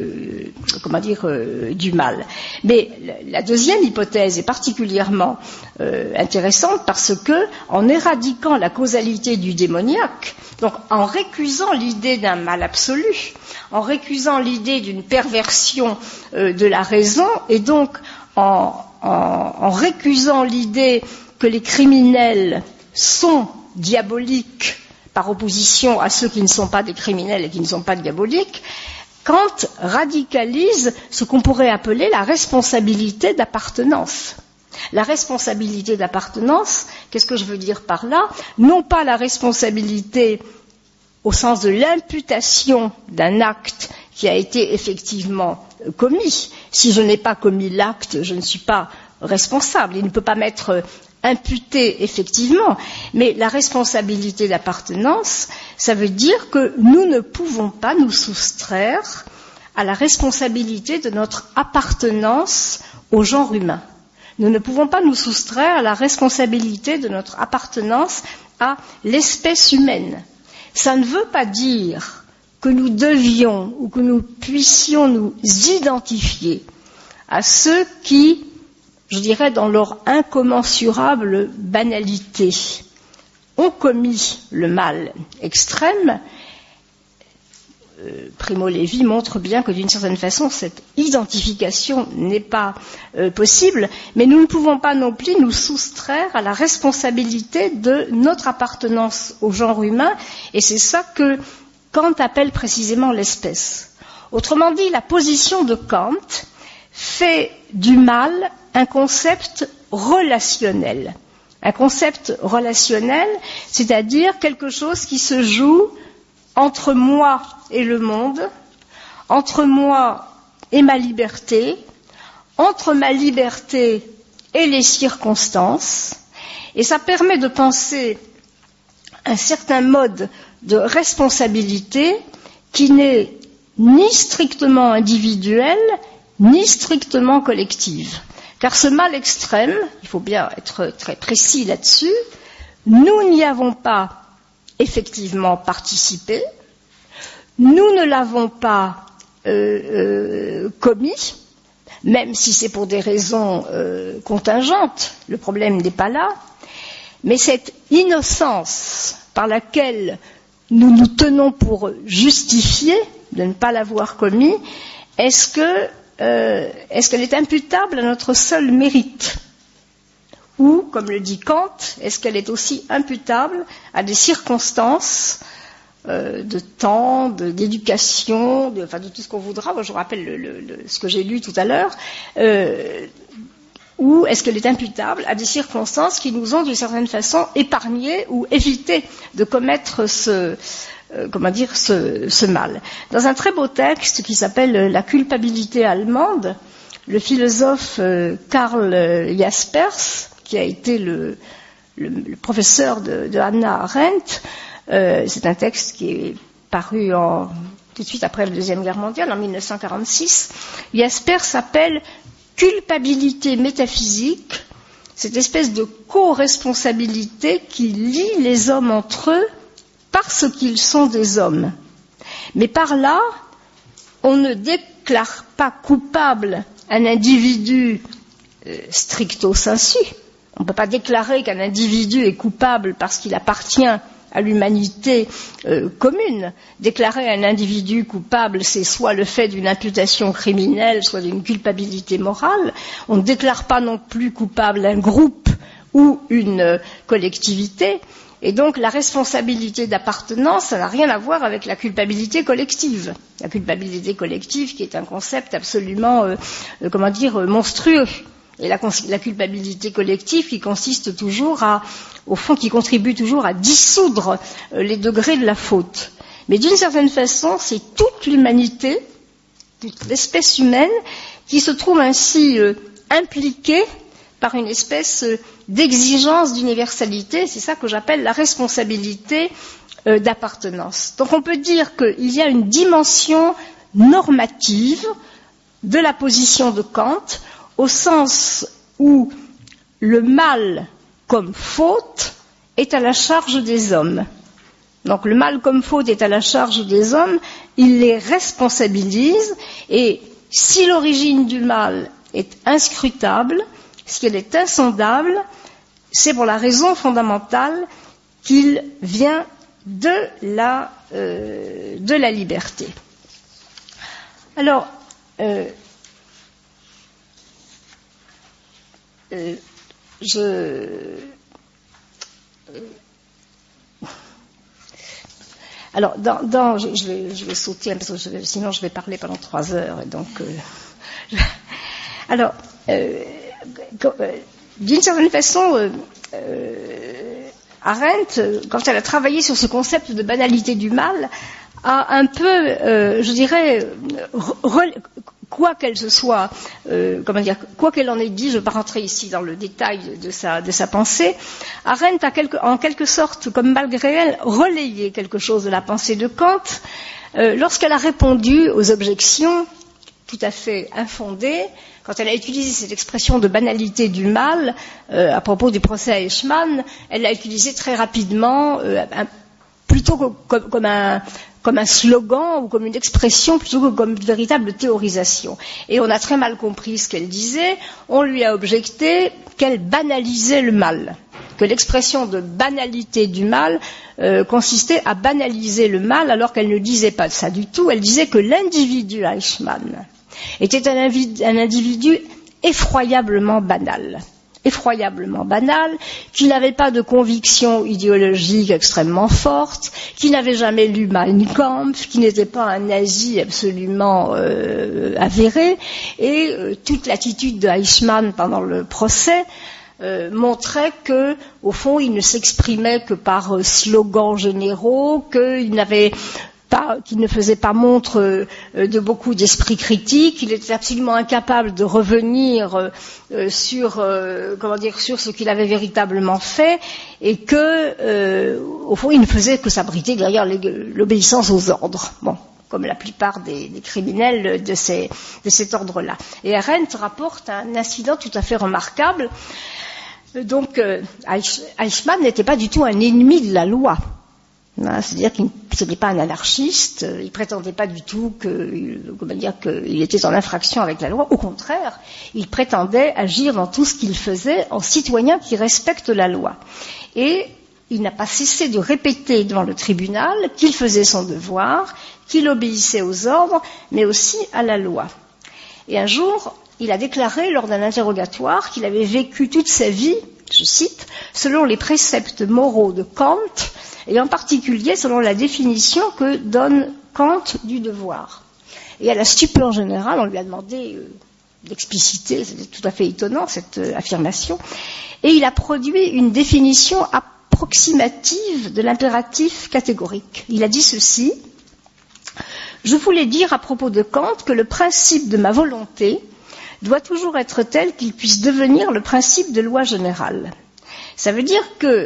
mal. Mais la deuxième hypothèse est particulièrement intéressante parce que, en éradiquant la causalité du démoniaque, donc en récusant l'idée d'un mal absolu, en récusant l'idée d'une perversion de la raison, et donc en récusant l'idée que les criminels sont diaboliques par opposition à ceux qui ne sont pas des criminels et qui ne sont pas diaboliques, Kant radicalise ce qu'on pourrait appeler la responsabilité d'appartenance. La responsabilité d'appartenance, qu'est-ce que je veux dire par là? Non pas la responsabilité au sens de l'imputation d'un acte qui a été effectivement commis. Si je n'ai pas commis l'acte, je ne suis pas responsable. Il ne peut pas m'être imputé effectivement. Mais la responsabilité d'appartenance, ça veut dire que nous ne pouvons pas nous soustraire à la responsabilité de notre appartenance au genre humain. Nous ne pouvons pas nous soustraire à la responsabilité de notre appartenance à l'espèce humaine. Ça ne veut pas dire que nous devions ou que nous puissions nous identifier à ceux qui, je dirais, dans leur incommensurable banalité, ont commis le mal extrême. Primo Levi montre bien que d'une certaine façon cette identification n'est pas possible, mais nous ne pouvons pas non plus nous soustraire à la responsabilité de notre appartenance au genre humain, et c'est ça que Kant appelle précisément l'espèce. Autrement dit, la position de Kant fait du mal un concept relationnel. Un concept relationnel, c'est-à-dire quelque chose qui se joue entre moi et le monde, entre moi et ma liberté, entre ma liberté et les circonstances, et ça permet de penser un certain mode de responsabilité qui n'est ni strictement individuelle, ni strictement collective. Car ce mal extrême, il faut bien être très précis là-dessus, nous n'y avons pas effectivement participé, nous ne l'avons pas commis, même si c'est pour des raisons contingentes, le problème n'est pas là, mais cette innocence par laquelle nous nous tenons pour justifier de ne pas l'avoir commis, est-ce que est-ce qu'elle est imputable à notre seul mérite? Ou, comme le dit Kant, est-ce qu'elle est aussi imputable à des circonstances de temps, d'éducation, de tout ce qu'on voudra? Moi, je vous rappelle ce que j'ai lu tout à l'heure. Ou est-ce qu'elle est imputable à des circonstances qui nous ont d'une certaine façon épargné ou évité de commettre ce mal? Dans un très beau texte qui s'appelle La culpabilité allemande, le philosophe Karl Jaspers, qui a été le professeur de Hannah Arendt, c'est un texte qui est paru tout de suite après la Deuxième Guerre mondiale, en 1946. Jaspers s'appelle culpabilité métaphysique, cette espèce de co-responsabilité qui lie les hommes entre eux parce qu'ils sont des hommes. Mais par là, on ne déclare pas coupable un individu stricto sensu. On ne peut pas déclarer qu'un individu est coupable parce qu'il appartient à l'humanité commune. Déclarer un individu coupable, c'est soit le fait d'une imputation criminelle, soit d'une culpabilité morale. On ne déclare pas non plus coupable un groupe ou une collectivité. Et donc la responsabilité d'appartenance, ça n'a rien à voir avec la culpabilité collective. La culpabilité collective qui est un concept absolument, monstrueux. Et la culpabilité collective qui consiste toujours qui contribue toujours à dissoudre les degrés de la faute. Mais d'une certaine façon, c'est toute l'humanité, toute l'espèce humaine, qui se trouve ainsi impliquée par une espèce d'exigence d'universalité. C'est ça que j'appelle la responsabilité d'appartenance. Donc on peut dire qu'il y a une dimension normative de la position de Kant, au sens où le mal comme faute est à la charge des hommes. Donc le mal comme faute est à la charge des hommes, il les responsabilise, et si l'origine du mal est inscrutable, si elle est insondable, c'est pour la raison fondamentale qu'il vient de la liberté. Alors, alors, je vais sauter parce que sinon je vais parler pendant 3 heures. Et donc, d'une certaine façon, Arendt, quand elle a travaillé sur ce concept de banalité du mal, a un peu, quoi qu'elle se soit, quoi qu'elle en ait dit, je ne vais pas rentrer ici dans le détail de sa pensée, Arendt a en quelque sorte, comme malgré elle, relayé quelque chose de la pensée de Kant, lorsqu'elle a répondu aux objections tout à fait infondées, quand elle a utilisé cette expression de banalité du mal, à propos du procès à Eichmann, elle l'a utilisé très rapidement, plutôt comme un slogan ou comme une expression plutôt que comme une véritable théorisation. Et on a très mal compris ce qu'elle disait. On lui a objecté qu'elle banalisait le mal, que l'expression de banalité du mal consistait à banaliser le mal, alors qu'elle ne disait pas ça du tout. Elle disait que l'individu Eichmann était un individu effroyablement banal, qui n'avait pas de conviction idéologique extrêmement forte, qui n'avait jamais lu Mein Kampf, qui n'était pas un nazi absolument avéré, et toute l'attitude de Eichmann pendant le procès montrait que, au fond, il ne s'exprimait que par slogans généraux, qu'il ne faisait pas montre de beaucoup d'esprit critique, il était absolument incapable de revenir sur ce qu'il avait véritablement fait, et que, au fond, il ne faisait que s'abriter derrière l'obéissance aux ordres. Bon, comme la plupart des criminels de cet ordre-là. Et Arendt rapporte un incident tout à fait remarquable. Donc, Eichmann n'était pas du tout un ennemi de la loi. C'est-à-dire qu'il n'était pas un anarchiste, il prétendait pas du tout qu'il était en infraction avec la loi. Au contraire, il prétendait agir dans tout ce qu'il faisait en citoyen qui respecte la loi. Et il n'a pas cessé de répéter devant le tribunal qu'il faisait son devoir, qu'il obéissait aux ordres, mais aussi à la loi. Et un jour, il a déclaré lors d'un interrogatoire qu'il avait vécu toute sa vie, je cite, selon les préceptes moraux de Kant, et en particulier selon la définition que donne Kant du devoir. Et à la stupeur générale, on lui a demandé d'expliciter, c'était tout à fait étonnant cette affirmation, et il a produit une définition approximative de l'impératif catégorique. Il a dit ceci: je voulais dire à propos de Kant que le principe de ma volonté doit toujours être tel qu'il puisse devenir le principe de loi générale. Ça veut dire que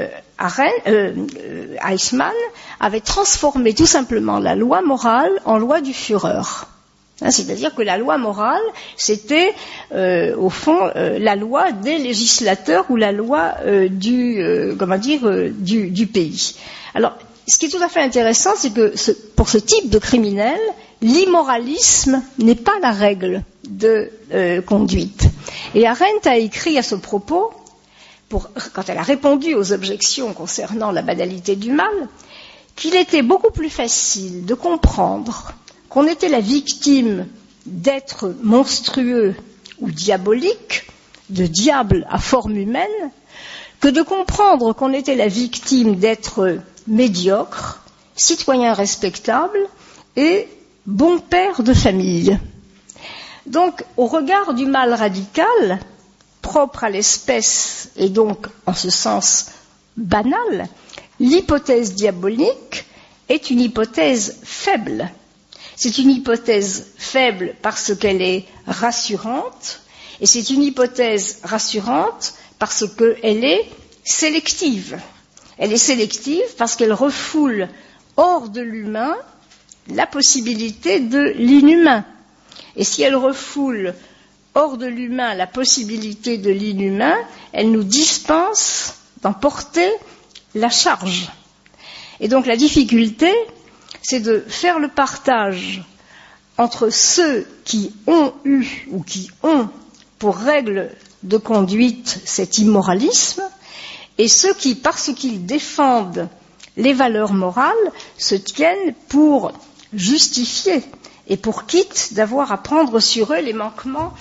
Eichmann avait transformé tout simplement la loi morale en loi du Führer. C'est-à-dire que la loi morale, c'était au fond la loi des législateurs ou la loi du pays. Alors, ce qui est tout à fait intéressant, c'est que pour ce type de criminel, l'immoralisme n'est pas la règle de conduite. Et Arendt a écrit à ce propos, quand elle a répondu aux objections concernant la banalité du mal, qu'il était beaucoup plus facile de comprendre qu'on était la victime d'êtres monstrueux ou diaboliques, de diables à forme humaine, que de comprendre qu'on était la victime d'êtres médiocres, citoyens respectables et bons pères de famille. Donc, au regard du mal radical, propre à l'espèce et donc en ce sens banal, l'hypothèse diabolique est une hypothèse faible. C'est une hypothèse faible parce qu'elle est rassurante, et c'est une hypothèse rassurante parce qu'elle est sélective. Elle est sélective parce qu'elle refoule hors de l'humain la possibilité de l'inhumain. Et si elle refoule hors de l'humain la possibilité de l'inhumain, elle nous dispense d'en porter la charge. Et donc la difficulté, c'est de faire le partage entre ceux qui ont eu ou qui ont pour règle de conduite cet immoralisme et ceux qui, parce qu'ils défendent les valeurs morales, se tiennent pour justifier et pour quitte d'avoir à prendre sur eux les manquements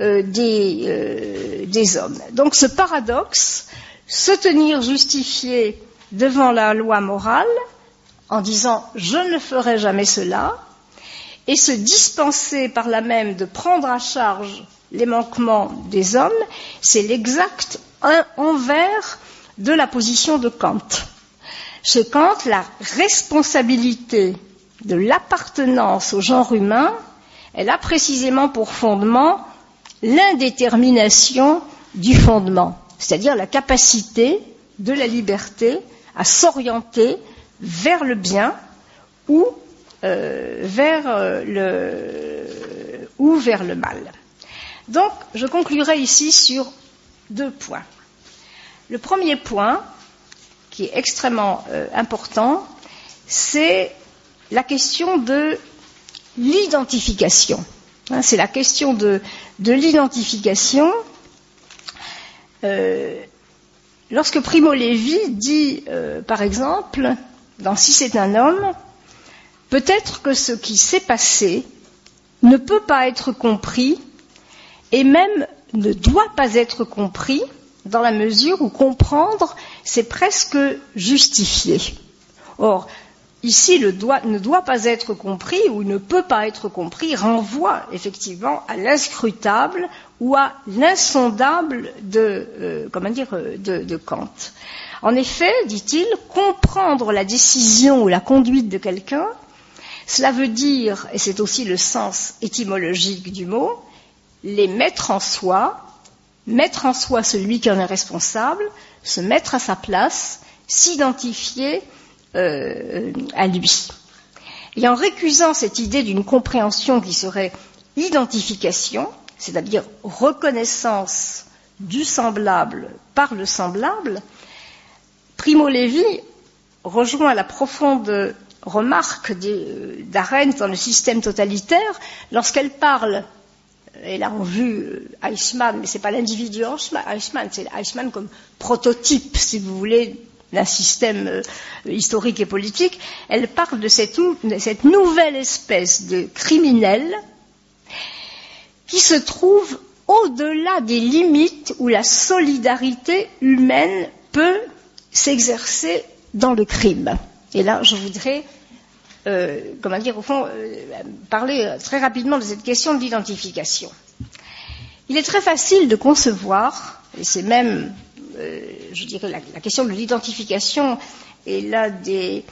des hommes. Donc ce paradoxe, se tenir justifié devant la loi morale en disant « je ne ferai jamais cela » et se dispenser par là même de prendre à charge les manquements des hommes, c'est l'exact envers de la position de Kant. Chez Kant, la responsabilité de l'appartenance au genre humain, elle a précisément pour fondement l'indétermination du fondement, c'est-à-dire la capacité de la liberté à s'orienter vers le bien ou vers le mal. Donc, je conclurai ici sur 2 points. Le premier point, qui est extrêmement important, c'est la question de l'identification. C'est la question de l'identification. Lorsque Primo Levi dit, par exemple, dans Si c'est un homme, peut-être que ce qui s'est passé ne peut pas être compris et même ne doit pas être compris dans la mesure où comprendre, c'est presque justifier. Or, ici, ne doit pas être compris ou ne peut pas être compris renvoie effectivement à l'inscrutable ou à l'insondable de Kant. En effet, dit-il, comprendre la décision ou la conduite de quelqu'un, cela veut dire, et c'est aussi le sens étymologique du mot, les mettre en soi celui qui en est responsable, se mettre à sa place, s'identifier à lui. Et en récusant cette idée d'une compréhension qui serait identification, c'est-à-dire reconnaissance du semblable par le semblable, Primo Levi rejoint la profonde remarque d'Arendt dans le système totalitaire lorsqu'elle parle, et là on vu Eichmann, mais c'est pas l'individu Eichmann, c'est Eichmann comme prototype, si vous voulez, d'un système historique et politique, elle parle de cette nouvelle espèce de criminel qui se trouve au-delà des limites où la solidarité humaine peut s'exercer dans le crime. Et là, je voudrais, parler très rapidement de cette question de l'identification. Il est très facile de concevoir, et c'est même, je dirais, la question de l'identification est là des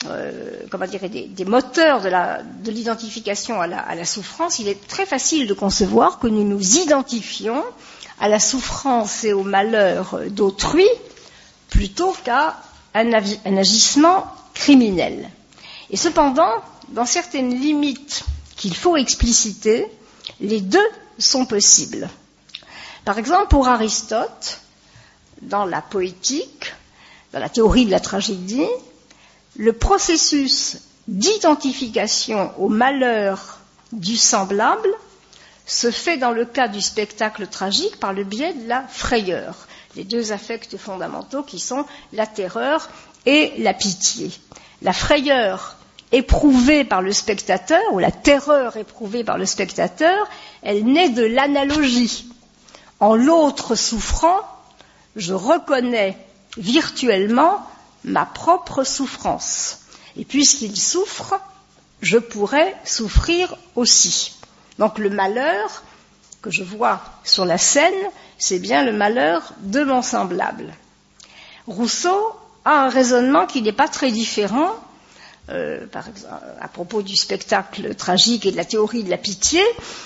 moteurs de l'identification à la souffrance. Il est très facile de concevoir que nous nous identifions à la souffrance et au malheur d'autrui plutôt qu'à un agissement criminel. Et cependant, dans certaines limites qu'il faut expliciter, les deux sont possibles. Par exemple, pour Aristote, dans la poétique, dans la théorie de la tragédie, le processus d'identification au malheur du semblable se fait dans le cas du spectacle tragique par le biais de la frayeur, les deux affects fondamentaux qui sont la terreur et la pitié. La frayeur éprouvée par le spectateur, ou la terreur éprouvée par le spectateur, elle naît de l'analogie. En l'autre souffrant, je reconnais virtuellement ma propre souffrance. Et puisqu'il souffre, je pourrais souffrir aussi. Donc le malheur que je vois sur la scène, c'est bien le malheur de mon semblable. Rousseau a un raisonnement qui n'est pas très différent, par exemple, à propos du spectacle tragique et de la théorie de la pitié.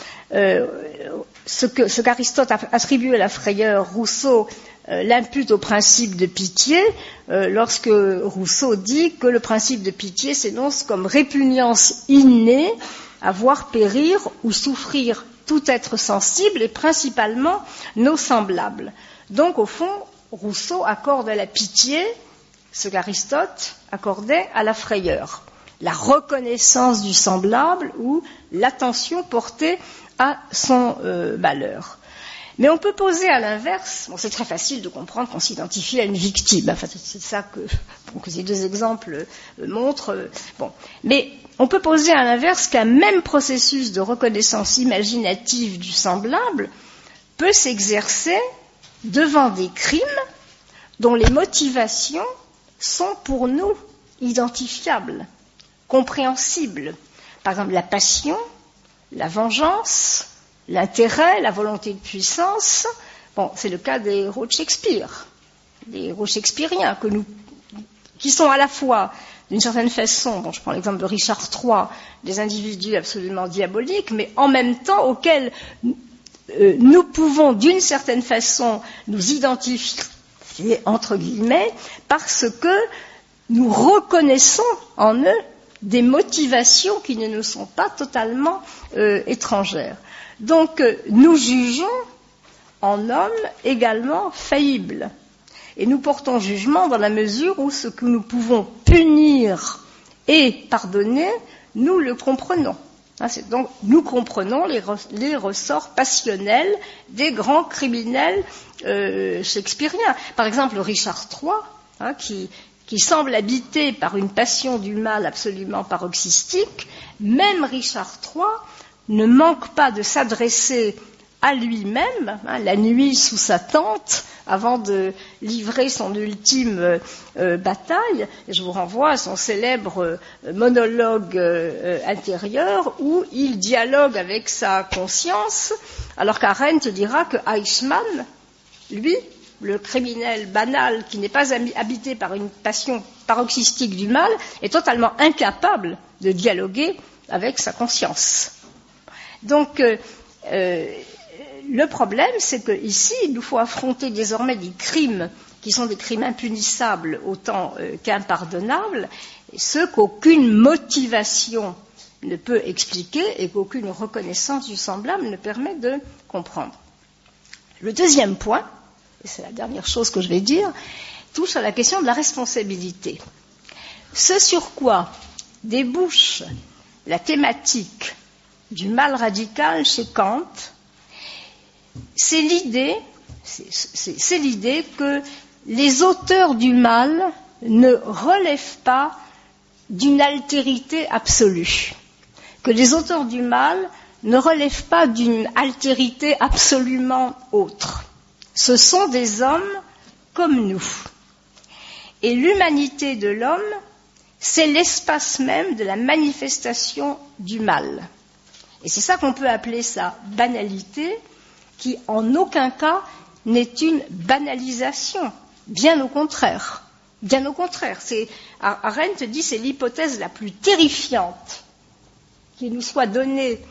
Ce qu'Aristote attribue à la frayeur, Rousseau l'impute au principe de pitié, lorsque Rousseau dit que le principe de pitié s'énonce comme répugnance innée à voir périr ou souffrir tout être sensible et principalement nos semblables. Donc, au fond, Rousseau accorde à la pitié ce qu'Aristote accordait à la frayeur, la reconnaissance du semblable ou l'attention portée à son malheur. Mais on peut poser à l'inverse, bon, c'est très facile de comprendre qu'on s'identifie à une victime, enfin, c'est ça que ces deux exemples montrent. Bon. Mais on peut poser à l'inverse qu'un même processus de reconnaissance imaginative du semblable peut s'exercer devant des crimes dont les motivations sont pour nous identifiables, compréhensibles. Par exemple, la passion, la vengeance, l'intérêt, la volonté de puissance. Bon, c'est le cas des héros de Shakespeare, des héros shakespeariens qui sont à la fois, d'une certaine façon, bon, je prends l'exemple de Richard III, des individus absolument diaboliques, mais en même temps auxquels nous pouvons, d'une certaine façon, nous identifier, entre guillemets, parce que nous reconnaissons en eux des motivations qui ne nous sont pas totalement étrangères. Donc, nous jugeons en hommes également faillibles. Et nous portons jugement dans la mesure où ce que nous pouvons punir et pardonner, nous le comprenons. Donc, nous comprenons les ressorts passionnels des grands criminels shakespeariens. Par exemple, Richard III, qui semble habité par une passion du mal absolument paroxystique, même Richard III ne manque pas de s'adresser à lui-même, la nuit sous sa tente, avant de livrer son ultime bataille. Et je vous renvoie à son célèbre monologue intérieur où il dialogue avec sa conscience, alors qu'Arendt dira que Eichmann, lui, le criminel banal qui n'est pas habité par une passion paroxystique du mal, est totalement incapable de dialoguer avec sa conscience. Donc, le problème, c'est qu'ici, il nous faut affronter désormais des crimes qui sont des crimes impunissables autant qu'impardonnables, ceux qu'aucune motivation ne peut expliquer et qu'aucune reconnaissance du semblable ne permet de comprendre. Le deuxième point, et c'est la dernière chose que je vais dire, touche à la question de la responsabilité. Ce sur quoi débouche la thématique du mal radical chez Kant, c'est l'idée que les auteurs du mal ne relèvent pas d'une altérité absolue, que les auteurs du mal ne relèvent pas d'une altérité absolument autre. Ce sont des hommes comme nous. Et l'humanité de l'homme, c'est l'espace même de la manifestation du mal. Et c'est ça qu'on peut appeler sa banalité, qui en aucun cas n'est une banalisation. Bien au contraire. Bien au contraire. Arendt dit c'est l'hypothèse la plus terrifiante qui nous soit donnée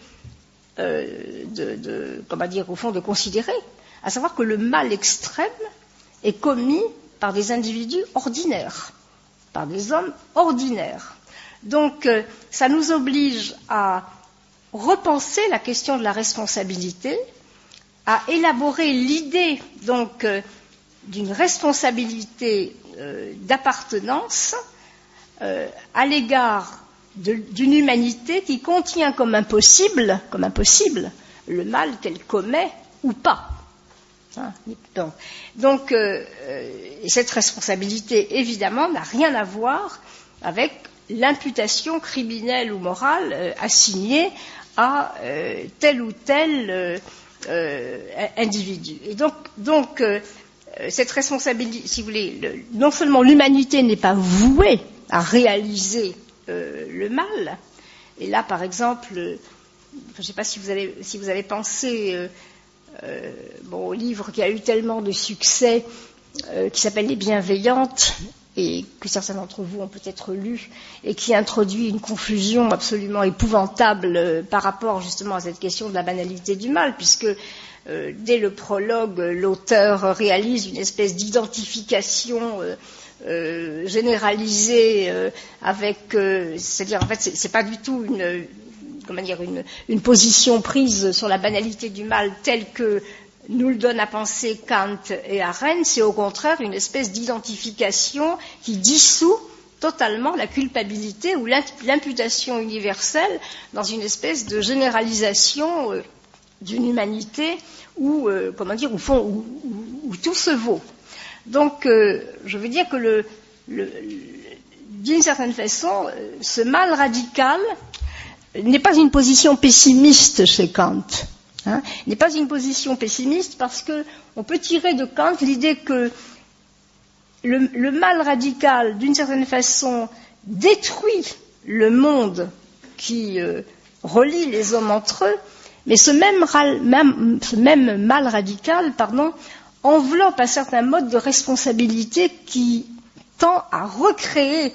au fond, de considérer, à savoir que le mal extrême est commis par des individus ordinaires, par des hommes ordinaires. Donc, ça nous oblige à repenser la question de la responsabilité, à élaborer l'idée donc d'une responsabilité d'appartenance à l'égard d'une humanité qui contient comme impossible le mal qu'elle commet ou pas. Donc, cette responsabilité, évidemment, n'a rien à voir avec l'imputation criminelle ou morale assignée à tel ou tel individu. Et donc cette responsabilité, si vous voulez, non seulement l'humanité n'est pas vouée à réaliser le mal, et là, par exemple, je ne sais pas si vous avez pensé au livre qui a eu tellement de succès, qui s'appelle Les Bienveillantes, et que certains d'entre vous ont peut-être lu, et qui introduit une confusion absolument épouvantable par rapport justement à cette question de la banalité du mal, puisque dès le prologue, l'auteur réalise une espèce d'identification généralisée avec, c'est-à-dire en fait c'est pas du tout une position prise sur la banalité du mal telle que nous le donnent à penser Kant et Arendt, c'est au contraire une espèce d'identification qui dissout totalement la culpabilité ou l'imputation universelle dans une espèce de généralisation d'une humanité où tout se vaut. Donc, je veux dire que d'une certaine façon, ce mal radical n'est pas une position pessimiste chez Kant. N'est pas une position pessimiste parce qu'on peut tirer de Kant l'idée que le mal radical, d'une certaine façon, détruit le monde qui relie les hommes entre eux, mais ce même mal radical, enveloppe un certain mode de responsabilité qui tend à recréer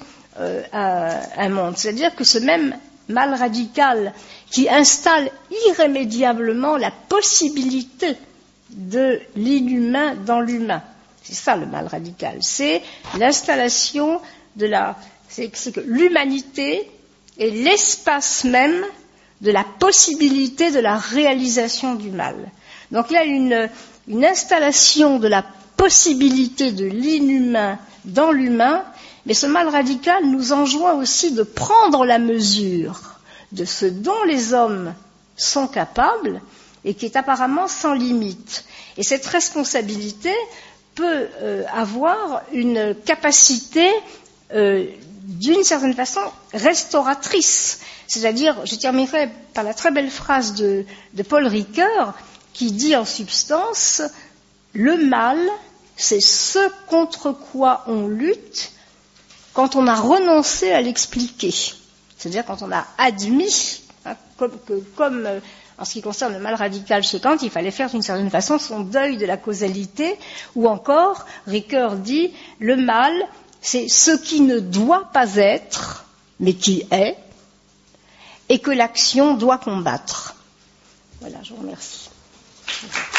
un monde. C'est-à-dire que ce même mal radical qui installe irrémédiablement la possibilité de l'inhumain dans l'humain. C'est ça le mal radical. C'est l'installation c'est que l'humanité est l'espace même de la possibilité de la réalisation du mal. Donc il y a une installation de la possibilité de l'inhumain dans l'humain, mais ce mal radical nous enjoint aussi de prendre la mesure de ce dont les hommes sont capables et qui est apparemment sans limite. Et cette responsabilité peut avoir une capacité d'une certaine façon restauratrice. C'est-à-dire, je terminerai par la très belle phrase de Paul Ricoeur qui dit en substance « Le mal, c'est ce contre quoi on lutte quand on a renoncé à l'expliquer. » C'est-à-dire quand on a admis, comme en ce qui concerne le mal radical chez Kant, il fallait faire d'une certaine façon son deuil de la causalité, ou encore, Ricoeur dit « Le mal, c'est ce qui ne doit pas être, mais qui est, et que l'action doit combattre. » Voilà, je vous remercie.